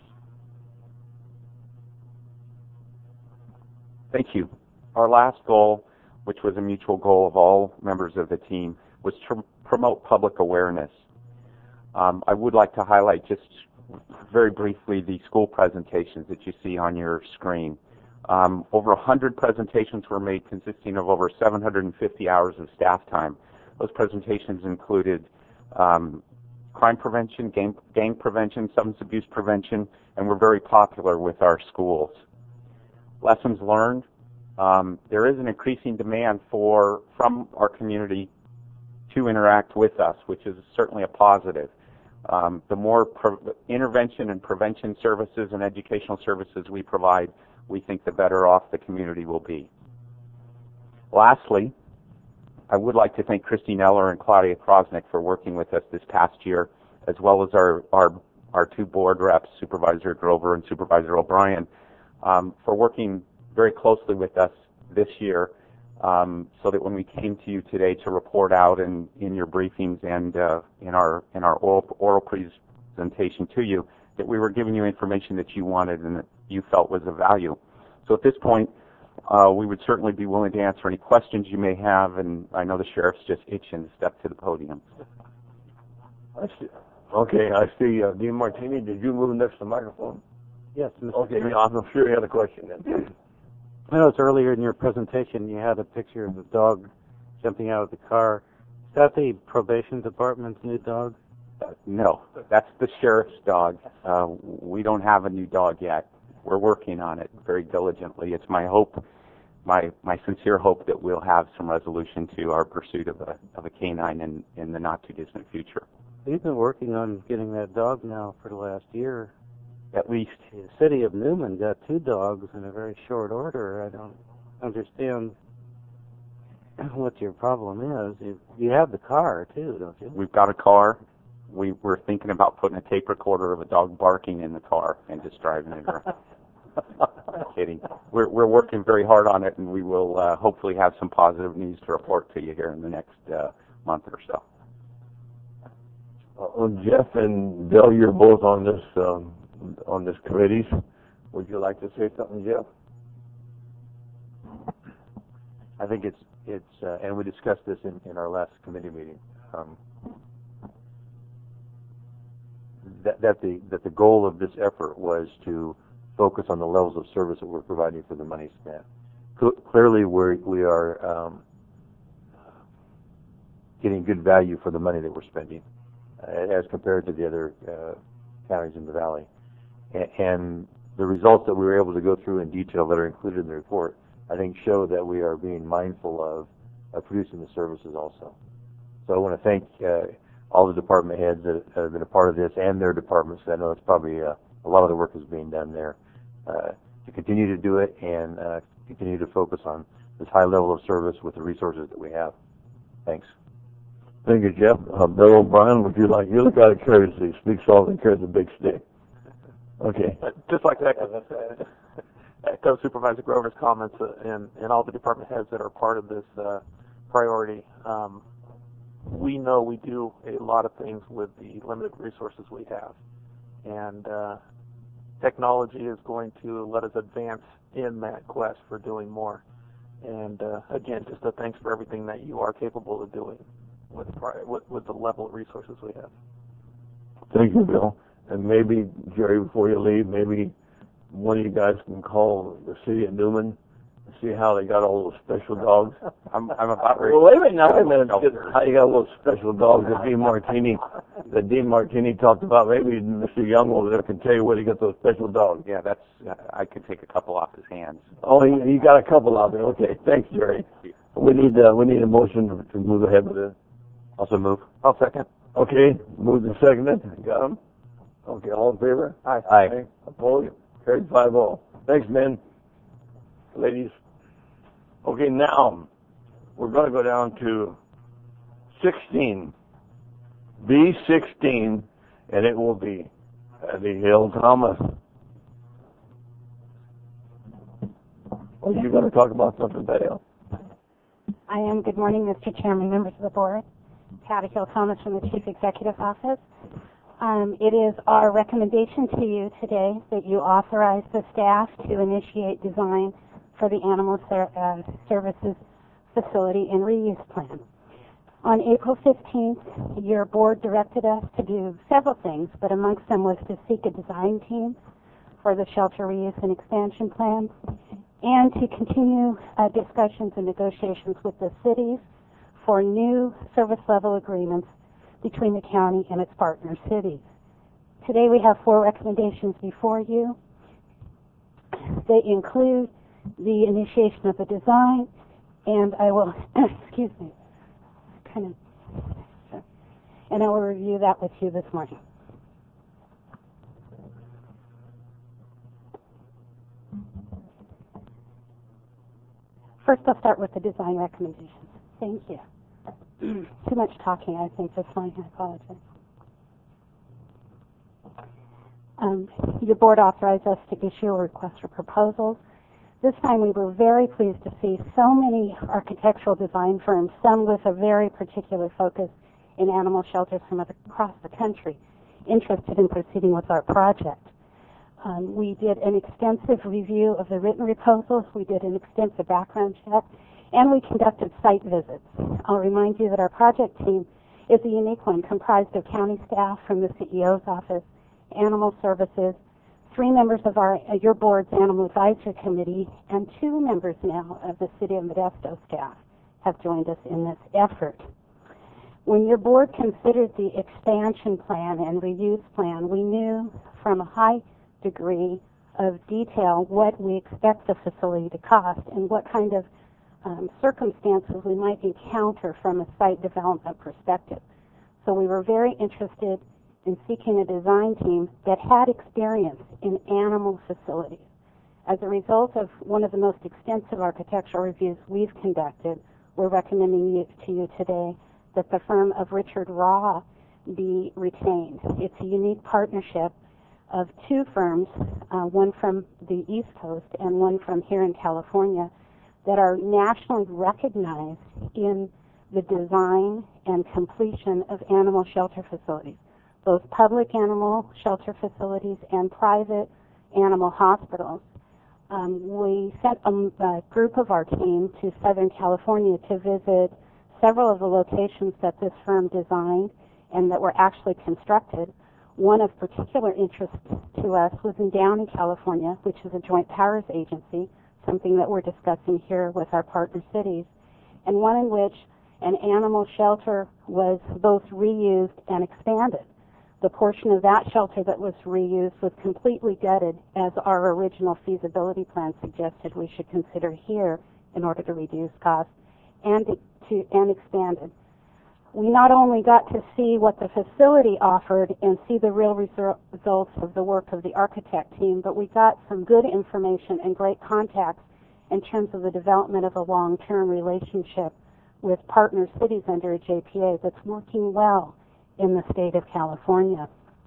Thank you. Our last goal, which was a mutual goal of all members of the team, was to promote public awareness. Um, I would like to highlight just very briefly the school presentations that you see on your screen. Um, over one hundred presentations were made consisting of over seven hundred fifty hours of staff time. Those presentations included um, crime prevention, gang, gang prevention, substance abuse prevention, and were very popular with our schools. Lessons learned. Um, there is an increasing demand for from our community to interact with us, which is certainly a positive. Um, the more pre intervention and prevention services and educational services we provide, we think the better off the community will be. Lastly, I would like to thank Christine Eller and Claudia Krosnick for working with us this past year, as well as our, our, our two board reps, Supervisor Grover and Supervisor O'Brien, um, for working very closely with us this year, um, so that when we came to you today to report out in, in your briefings and uh, in our in our oral, oral presentation to you, that we were giving you information that you wanted and that you felt was of value. So at this point, uh, we would certainly be willing to answer any questions you may have, and I know the sheriff's just itching to step to the podium. I see. Okay, I see. Uh, Dean Martini, did you move next to the microphone? Yes, Mister Okay, yeah, I'm sure you had a question then. I noticed earlier in your presentation you had a picture of the dog jumping out of the car. Is that the probation department's new dog? Uh, no, that's the sheriff's dog. Uh, we don't have a new dog yet. We're working on it very diligently. It's my hope, my my sincere hope, that we'll have some resolution to our pursuit of a of a canine in in the not too distant future. You've been working on getting that dog now for the last year. At least. The city of Newman got two dogs in a very short order. I don't understand what your problem is. You, you have the car, too, don't you? We've got a car. We were thinking about putting a tape recorder of a dog barking in the car and just driving it around. Kidding. We're, we're working very hard on it, and we will uh, hopefully have some positive news to report to you here in the next uh, month or so. Uh, Jeff and Bill, you're both on this um, on this committee. Would you like to say something, Jeff? I think it's it's uh, and we discussed this in, in our last committee meeting. Um, that that the that the goal of this effort was to focus on the levels of service that we're providing for the money spent. Cl clearly, we we are um, getting good value for the money that we're spending, uh, as compared to the other uh, counties in the valley. And the results that we were able to go through in detail that are included in the report, I think, show that we are being mindful of, of producing the services also. So I want to thank uh, all the department heads that have been a part of this and their departments. I know it's probably uh, a lot of the work is being done there uh, to continue to do it and uh, continue to focus on this high level of service with the resources that we have. Thanks. Thank you, Jeff. Uh, Bill O'Brien, would you like, you look out of courtesy, speak soft and carry the big stick. Okay. Uh, just like to echo, echo Supervisor Grover's comments uh, and, and all the department heads that are part of this uh, priority. Um, we know we do a lot of things with the limited resources we have. And uh, technology is going to let us advance in that quest for doing more. And uh, again, just a thanks for everything that you are capable of doing with, with, with the level of resources we have. Thank you, Bill. And maybe, Jerry, before you leave, maybe one of you guys can call the city of Newman and see how they got all those special dogs. I'm, I'm about ready. Well, wait a minute, now, wait a minute. How you got all those special dogs that Dean Martini, that Dean Martini talked about? Maybe Mister Young over there can tell you where he got those special dogs. Yeah, that's, uh, I could take a couple off his hands. Oh, you, you got a couple out there. Okay, thanks, Jerry. We need, uh, we need a motion to, to move ahead with it. Also move. I'll second. Okay, moved and seconded. Got him. Okay, all in favor? Aye. Aye. Opposed? Carried five oh. Thanks, men. Ladies. Okay, now we're going to go down to sixteen. B sixteen, and it will be Patty Hill Thomas. Are you going to talk about something, Patty Hill? I am. Good morning, Mister Chairman, members of the board. Patty Hill Thomas from the Chief Executive Office. Um, it is our recommendation to you today that you authorize the staff to initiate design for the Animal ser uh, Services Facility and Reuse Plan. On April fifteenth, your board directed us to do several things, but amongst them was to seek a design team for the shelter reuse and expansion plan, and to continue uh, discussions and negotiations with the cities for new service level agreements between the county and its partner cities. Today we have four recommendations before you. They include the initiation of a design, and I will, excuse me, kind of, and I will review that with you this morning. First, I'll start with the design recommendations. Thank you. Too much talking, I think, this morning. I apologize. Um, your board authorized us to issue a request for proposals. This time we were very pleased to see so many architectural design firms, some with a very particular focus in animal shelters from across the country, interested in proceeding with our project. Um, we did an extensive review of the written proposals, we did an extensive background check, and we conducted site visits. I'll remind you that our project team is a unique one, comprised of county staff from the C E O's office, animal services, three members of our uh, your board's animal advisory committee, and two members now of the City of Modesto staff have joined us in this effort. When your board considered the expansion plan and reuse plan, we knew from a high degree of detail what we expect the facility to cost and what kind of um, circumstances we might encounter from a site development perspective. So we were very interested in seeking a design team that had experience in animal facilities. As a result of one of the most extensive architectural reviews we've conducted, we're recommending you, to you today that the firm of Richard Raw be retained. It's a unique partnership of two firms, uh, one from the East Coast and one from here in California, that are nationally recognized in the design and completion of animal shelter facilities, both public animal shelter facilities and private animal hospitals. Um, we sent a, a group of our team to Southern California to visit several of the locations that this firm designed and that were actually constructed. One of particular interest to us was in Downey, California, which is a joint powers agency, something that we're discussing here with our partner cities, and one in which an animal shelter was both reused and expanded. The portion of that shelter that was reused was completely gutted, as our original feasibility plan suggested we should consider here in order to reduce costs, and to and expanded. We not only got to see what the facility offered and see the real resu results of the work of the architect team, but we got some good information and great contacts in terms of the development of a long-term relationship with partner cities under a J P A that's working well in the state of California.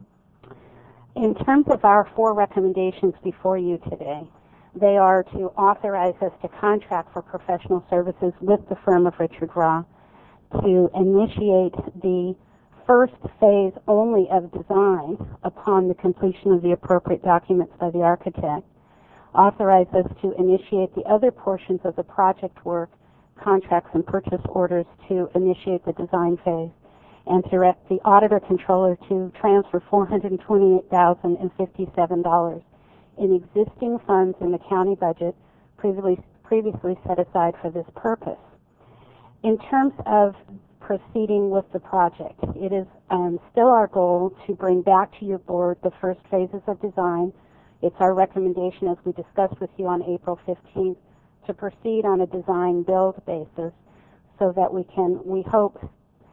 In terms of our four recommendations before you today, they are to authorize us to contract for professional services with the firm of Richard Raw, to initiate the first phase only of design upon the completion of the appropriate documents by the architect, authorize us to initiate the other portions of the project work, contracts and purchase orders to initiate the design phase, and to direct the auditor controller to transfer four hundred twenty-eight thousand fifty-seven dollars in existing funds in the county budget previously, previously set aside for this purpose. In terms of proceeding with the project, it is um, still our goal to bring back to your board the first phases of design. It's our recommendation, as we discussed with you on April fifteenth, to proceed on a design build basis so that we can, we hope,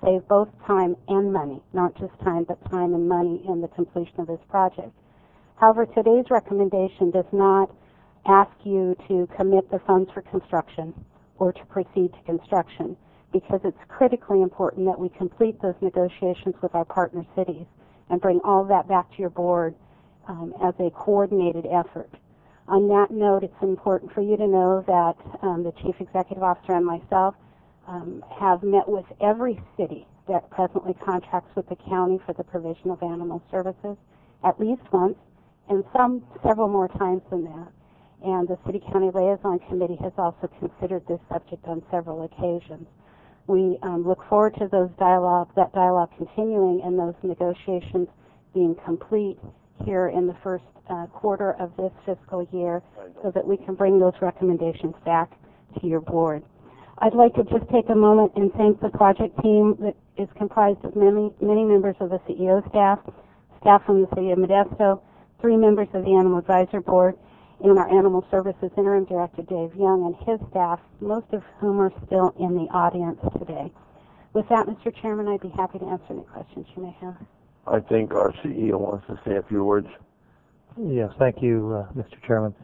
save both time and money, not just time, but time and money in the completion of this project. However, today's recommendation does not ask you to commit the funds for construction or to proceed to construction, because it's critically important that we complete those negotiations with our partner cities and bring all that back to your board um, as a coordinated effort. On that note, it's important for you to know that um, the Chief Executive Officer and myself um, have met with every city that presently contracts with the county for the provision of animal services at least once, and some several more times than that. And the City County Liaison Committee has also considered this subject on several occasions. We um, look forward to those dialogue, that dialogue continuing and those negotiations being complete here in the first uh, quarter of this fiscal year so that we can bring those recommendations back to your board. I'd like to just take a moment and thank the project team that is comprised of many, many members of the C E O staff, staff from the City of Modesto, three members of the Animal Advisor Board, and our Animal Services Interim Director, Dave Young, and his staff, most of whom are still in the audience today. With that, Mister Chairman, I'd be happy to answer any questions you may have. I think our C E O wants to say a few words. Yes, thank you, uh, Mister Chairman.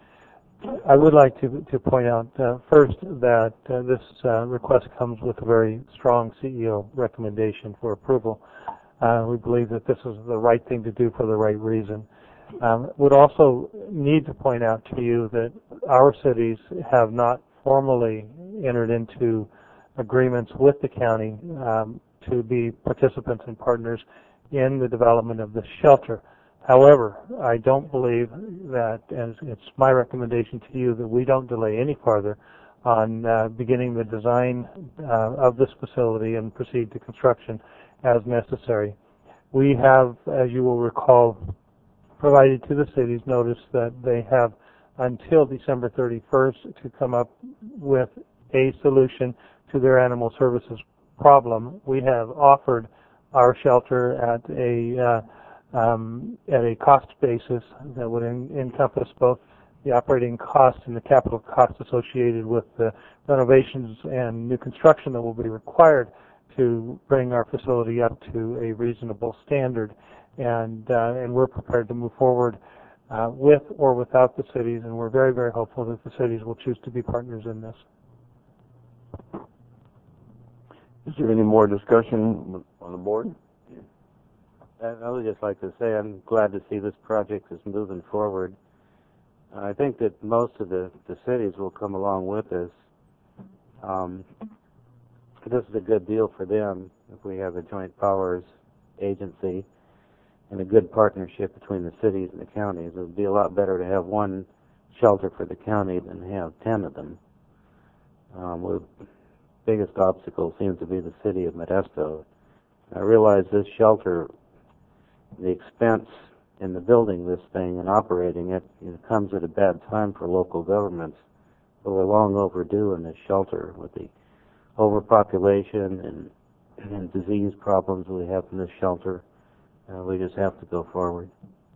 I would like to, to point out uh, first that uh, this uh, request comes with a very strong C E O recommendation for approval. Uh, we believe that this is the right thing to do for the right reason. Um, would also need to point out to you that our cities have not formally entered into agreements with the county um, to be participants and partners in the development of this shelter. However, I don't believe that, and it's my recommendation to you, that we don't delay any farther on uh, beginning the design uh, of this facility and proceed to construction as necessary. We have, as you will recall, provided to the cities notice that they have until December thirty-first to come up with a solution to their animal services problem. We have offered our shelter at a uh, um, at a cost basis that would en encompass both the operating costs and the capital costs associated with the renovations and new construction that will be required to bring our facility up to a reasonable standard. And, uh, and we're prepared to move forward uh, with or without the cities, and we're very, very hopeful that the cities will choose to be partners in this. Is there any more discussion on the board? I would just like to say I'm glad to see this project is moving forward. I think that most of the, the cities will come along with us. Um, this is a good deal for them if we have a joint powers agency and a good partnership between the cities and the counties. It would be a lot better to have one shelter for the county than have ten of them. Um, the biggest obstacle seems to be the city of Modesto. I realize this shelter, the expense in the building this thing and operating it, it comes at a bad time for local governments. But we're long overdue in this shelter with the overpopulation and, and disease problems we have in this shelter. Uh, we just have to go forward.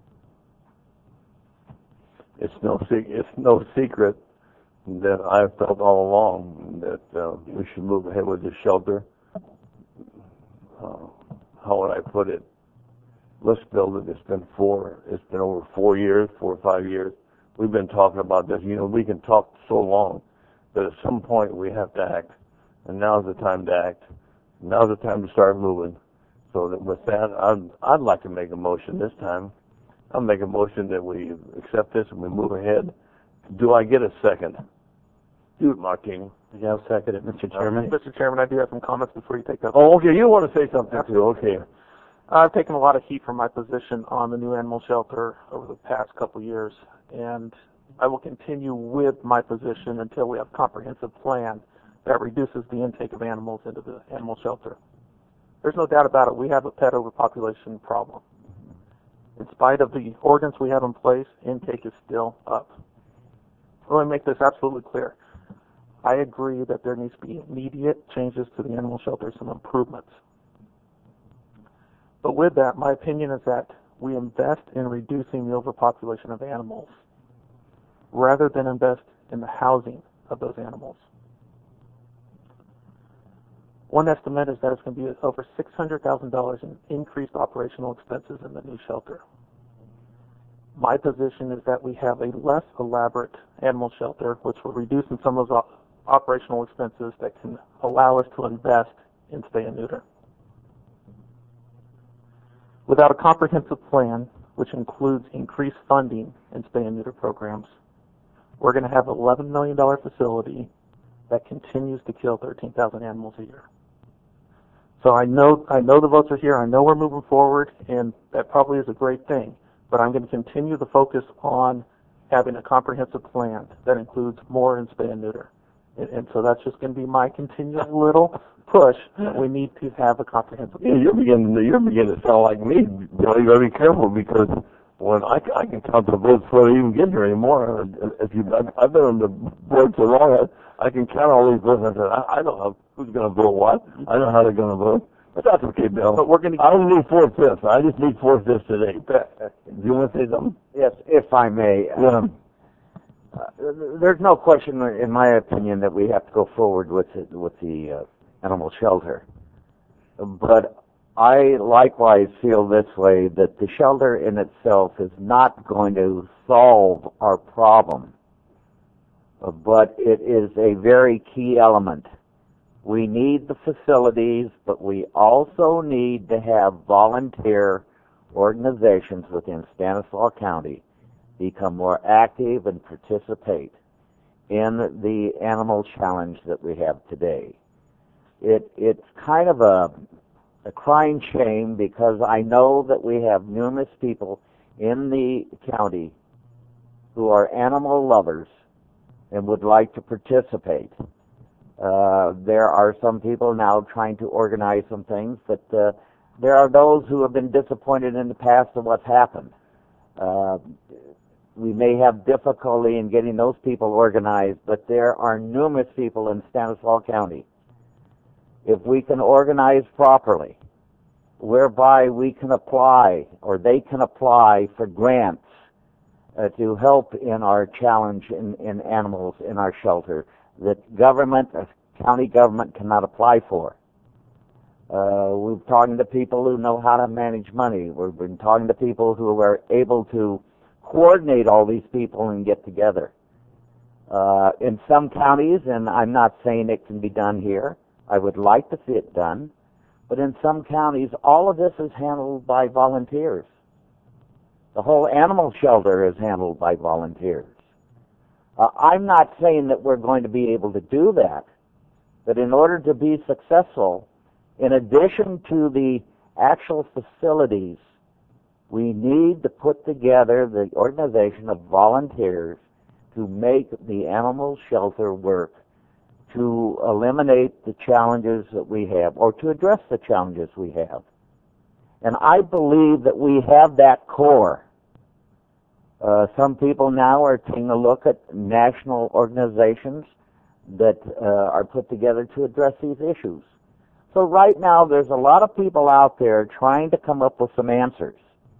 It's no se it's no secret that I've felt all along that uh, we should move ahead with this shelter. Uh, how would I put it? Let's build it. It's been four. It's been over four years, four or five years. We've been talking about this. You know, we can talk so long, but at some point we have to act, and now's the time to act. Now's the time to start moving. So that with that, I'd, I'd like to make a motion this time. I'll make a motion that we accept this and we move ahead. Do I get a second? Do it, Martin. Yeah, I'll second it, Mister Chairman. Uh, Mister Chairman, I do have some comments before you take that. Oh, okay. You want to say something too? Okay. I've taken a lot of heat from my position on the new animal shelter over the past couple of years, and I will continue with my position until we have a comprehensive plan that reduces the intake of animals into the animal shelter. There's no doubt about it. We have a pet overpopulation problem. In spite of the ordinance we have in place, intake is still up. Let me make this absolutely clear. I agree that there needs to be immediate changes to the animal shelter, some improvements. But with that, my opinion is that we invest in reducing the overpopulation of animals rather than invest in the housing of those animals. One estimate is that it's going to be over six hundred thousand dollars in increased operational expenses in the new shelter. My position is that we have a less elaborate animal shelter, which will reduce in some of those op operational expenses that can allow us to invest in spay and neuter. Without a comprehensive plan, which includes increased funding in spay and neuter programs, we're going to have an eleven million dollar facility that continues to kill thirteen thousand animals a year. So I know, I know the votes are here. I know we're moving forward, and that probably is a great thing. But I'm going to continue the focus on having a comprehensive plan that includes more in spay and neuter. And, and so that's just going to be my continual little push that we need to have a comprehensive plan. Yeah, you're beginning to, you're beginning to sound like me. You know, you got to be careful because when I, I can count the votes before they even get here anymore. If you, I've been on the board so long, I, I can count all these votes. I said, I, I know how, who's going to vote what. I know how they're going to vote. But that's okay, Bill. But we're going to. I don't need four fifths. I just need four fifths today. Do you want to say something? Yes, if I may. Yeah. Uh, there's no question, in my opinion, that we have to go forward with it, with the uh, animal shelter. But I likewise feel this way, that the shelter in itself is not going to solve our problem, but it is a very key element. We need the facilities, but we also need to have volunteer organizations within Stanislaus County become more active and participate in the animal challenge that we have today. It, it's kind of a, a crying shame because I know that we have numerous people in the county who are animal lovers and would like to participate. Uh, there are some people now trying to organize some things, but uh, there are those who have been disappointed in the past of what's happened. Uh, we may have difficulty in getting those people organized, but there are numerous people in Stanislaus County. If we can organize properly, whereby we can apply, or they can apply for grants uh, to help in our challenge in, in animals in our shelter, that government, uh, county government cannot apply for. Uh, we've been talking to people who know how to manage money. We've been talking to people who are able to coordinate all these people and get together. Uh, in some counties, and I'm not saying it can be done here, I would like to see it done, but in some counties, all of this is handled by volunteers. The whole animal shelter is handled by volunteers. Uh, I'm not saying that we're going to be able to do that, but in order to be successful, in addition to the actual facilities, we need to put together the organization of volunteers to make the animal shelter work, to eliminate the challenges that we have, or to address the challenges we have. And I believe that we have that core. Uh, some people now are taking a look at national organizations that uh, are put together to address these issues. So right now there's a lot of people out there trying to come up with some answers.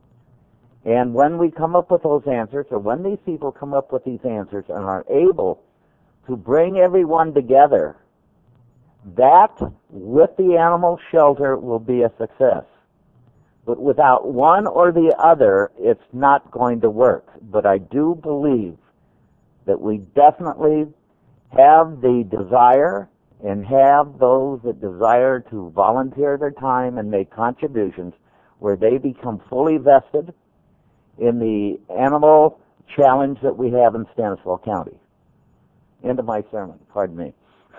And when we come up with those answers, or when these people come up with these answers and are able to bring everyone together, that, with the animal shelter, will be a success. But without one or the other, it's not going to work. But I do believe that we definitely have the desire and have those that desire to volunteer their time and make contributions where they become fully vested in the animal challenge that we have in Stanislaus County. End of my sermon. Pardon me.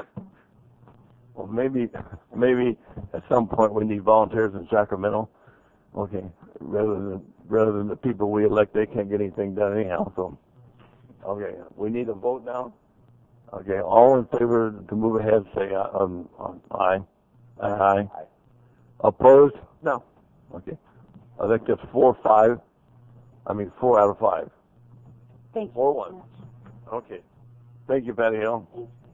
Well, maybe, maybe at some point we need volunteers in Sacramento. Okay, rather than rather than the people we elect, they can't get anything done anyhow. So, okay, we need a vote now. Okay, all in favor to move ahead, say uh, um, um, aye. Aye. Aye. Aye. Opposed? No. Okay, I think that's four, five. I mean, four out of five. Thank you. Four one. Okay. Thank you, Patty Hill.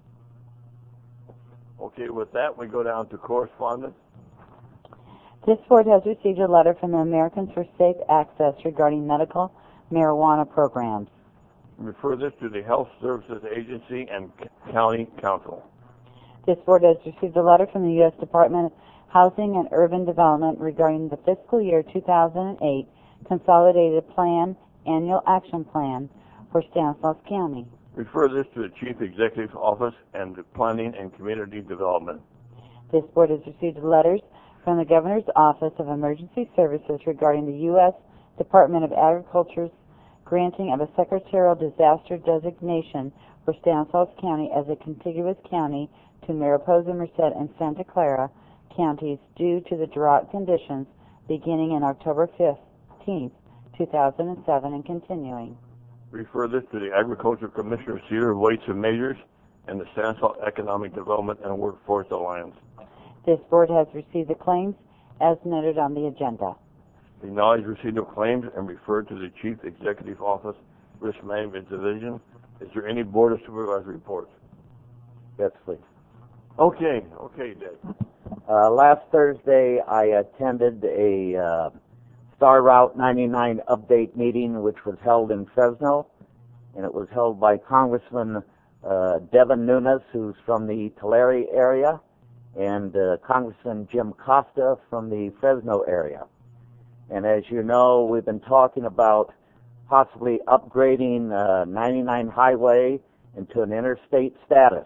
Okay, with that, we go down to correspondence. This board has received a letter from the Americans for Safe Access regarding medical marijuana programs. Refer this to the Health Services Agency and County Council. This board has received a letter from the U S Department of Housing and Urban Development regarding the fiscal year two thousand eight Consolidated Plan, Annual Action Plan for Stanislaus County. Refer this to the Chief Executive Office and the Planning and Community Development. This board has received letters from the Governor's Office of Emergency Services regarding the U S Department of Agriculture's granting of a secretarial disaster designation for Stanislaus County as a contiguous county to Mariposa, Merced, and Santa Clara counties due to the drought conditions beginning in October fifteenth, two thousand seven and continuing. Refer this to the Agriculture Commissioner, Cedar Weights and Measures, and the Stanislaus Economic Development and Workforce Alliance. This board has received the claims as noted on the agenda. Acknowledge receipt of claims and refer to the Chief Executive Office, Risk Management Division. Is there any Board of Supervisors reports? Yes, please. Okay, okay, Dave. Uh, last Thursday, I attended a uh, Star Route ninety-nine update meeting, which was held in Fresno, and it was held by Congressman uh, Devin Nunes, who's from the Tulare area, and uh, Congressman Jim Costa from the Fresno area. And as you know, we've been talking about possibly upgrading uh, ninety-nine highway into an interstate status.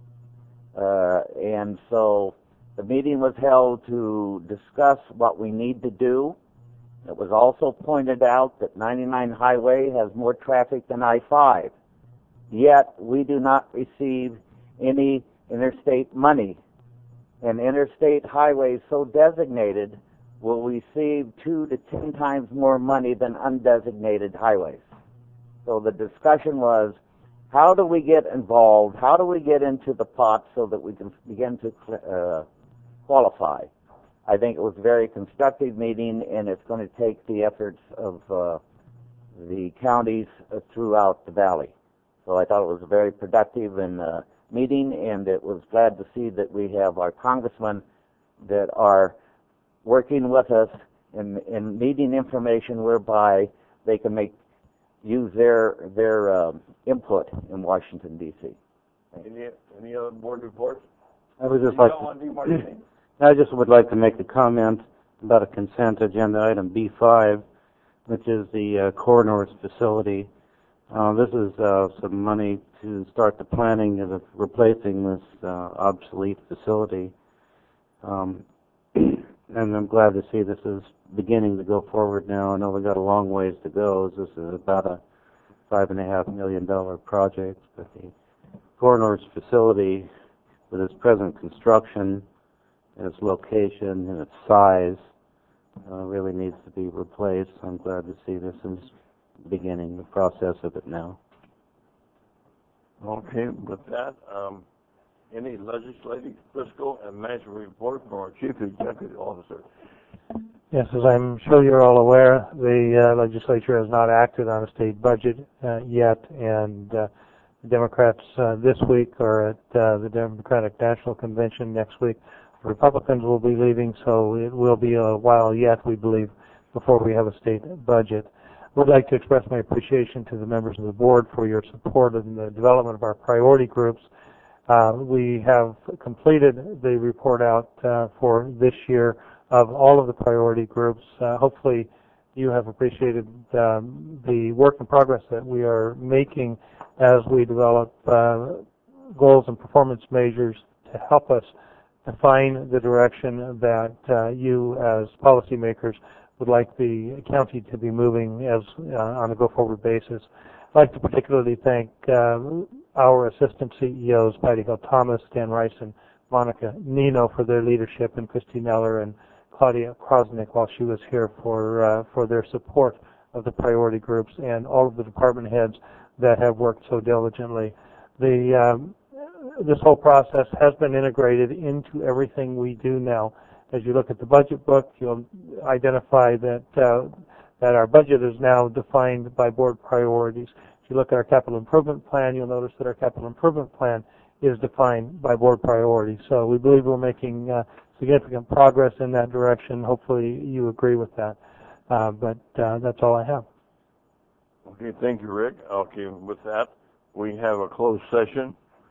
Uh, and so the meeting was held to discuss what we need to do. It was also pointed out that ninety-nine highway has more traffic than I five, yet we do not receive any interstate money. And interstate highways so designated will receive two to ten times more money than undesignated highways. So the discussion was, how do we get involved? How do we get into the pot so that we can begin to uh, qualify? I think it was a very constructive meeting, and it's going to take the efforts of uh, the counties uh, throughout the valley. So I thought it was a very productive and uh, meeting, and it was glad to see that we have our congressmen that are working with us in, in needing information whereby they can make use their their uh, input in Washington, D C Any, any other board reports? I would just You like don't want to, demarcating. I just would like to make a comment about a consent agenda item B five, which is the uh, coroner's facility. Uh, this is uh, some money to start the planning of replacing this uh, obsolete facility. Um, and I'm glad to see this is beginning to go forward now. I know we've got a long ways to go. This is about a five and a half million dollar project, but the coroner's facility, with its present construction and its location and its size, uh, really needs to be replaced. I'm glad to see this is beginning the process of it now. Okay, with that, um, any legislative, fiscal, and management report from our Chief Executive Officer? Yes, as I'm sure you're all aware, the uh, legislature has not acted on a state budget uh, yet, and uh, the Democrats uh, this week are at uh, the Democratic National Convention next week. The Republicans will be leaving, so it will be a while yet, we believe, before we have a state budget. I would like to express my appreciation to the members of the board for your support in the development of our priority groups. Uh, we have completed the report out uh, for this year of all of the priority groups. Uh, hopefully you have appreciated um, the work in progress that we are making as we develop uh, goals and performance measures to help us define the direction that uh, you as policymakers would like the county to be moving as uh, on a go-forward basis. I'd like to particularly thank uh, our assistant C E Os, Patty Hill Thomas, Dan Rice, and Monica Nino for their leadership, and Christy Neller and Claudia Krosnick while she was here for uh, for their support of the priority groups, and all of the department heads that have worked so diligently. The um, this whole process has been integrated into everything we do now. As you look at the budget book, you'll identify that uh, that our budget is now defined by board priorities. If you look at our capital improvement plan, you'll notice that our capital improvement plan is defined by board priorities. So we believe we're making uh, significant progress in that direction. Hopefully you agree with that. Uh, but uh, that's all I have. Okay, thank you, Rick. Okay, with that, we have a closed session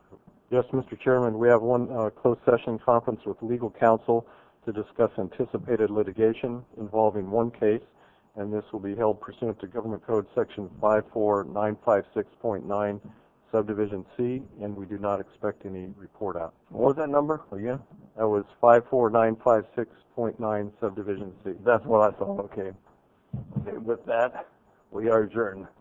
Yes, Mister Chairman, we have one uh, closed session conference with legal counsel to discuss anticipated litigation involving one case, and this will be held pursuant to Government Code Section five four nine five six point nine, Subdivision C, and we do not expect any report out. What was that number again? That was five four nine five six point nine, Subdivision C. That's what I thought. Okay. Okay. With that, we are adjourned.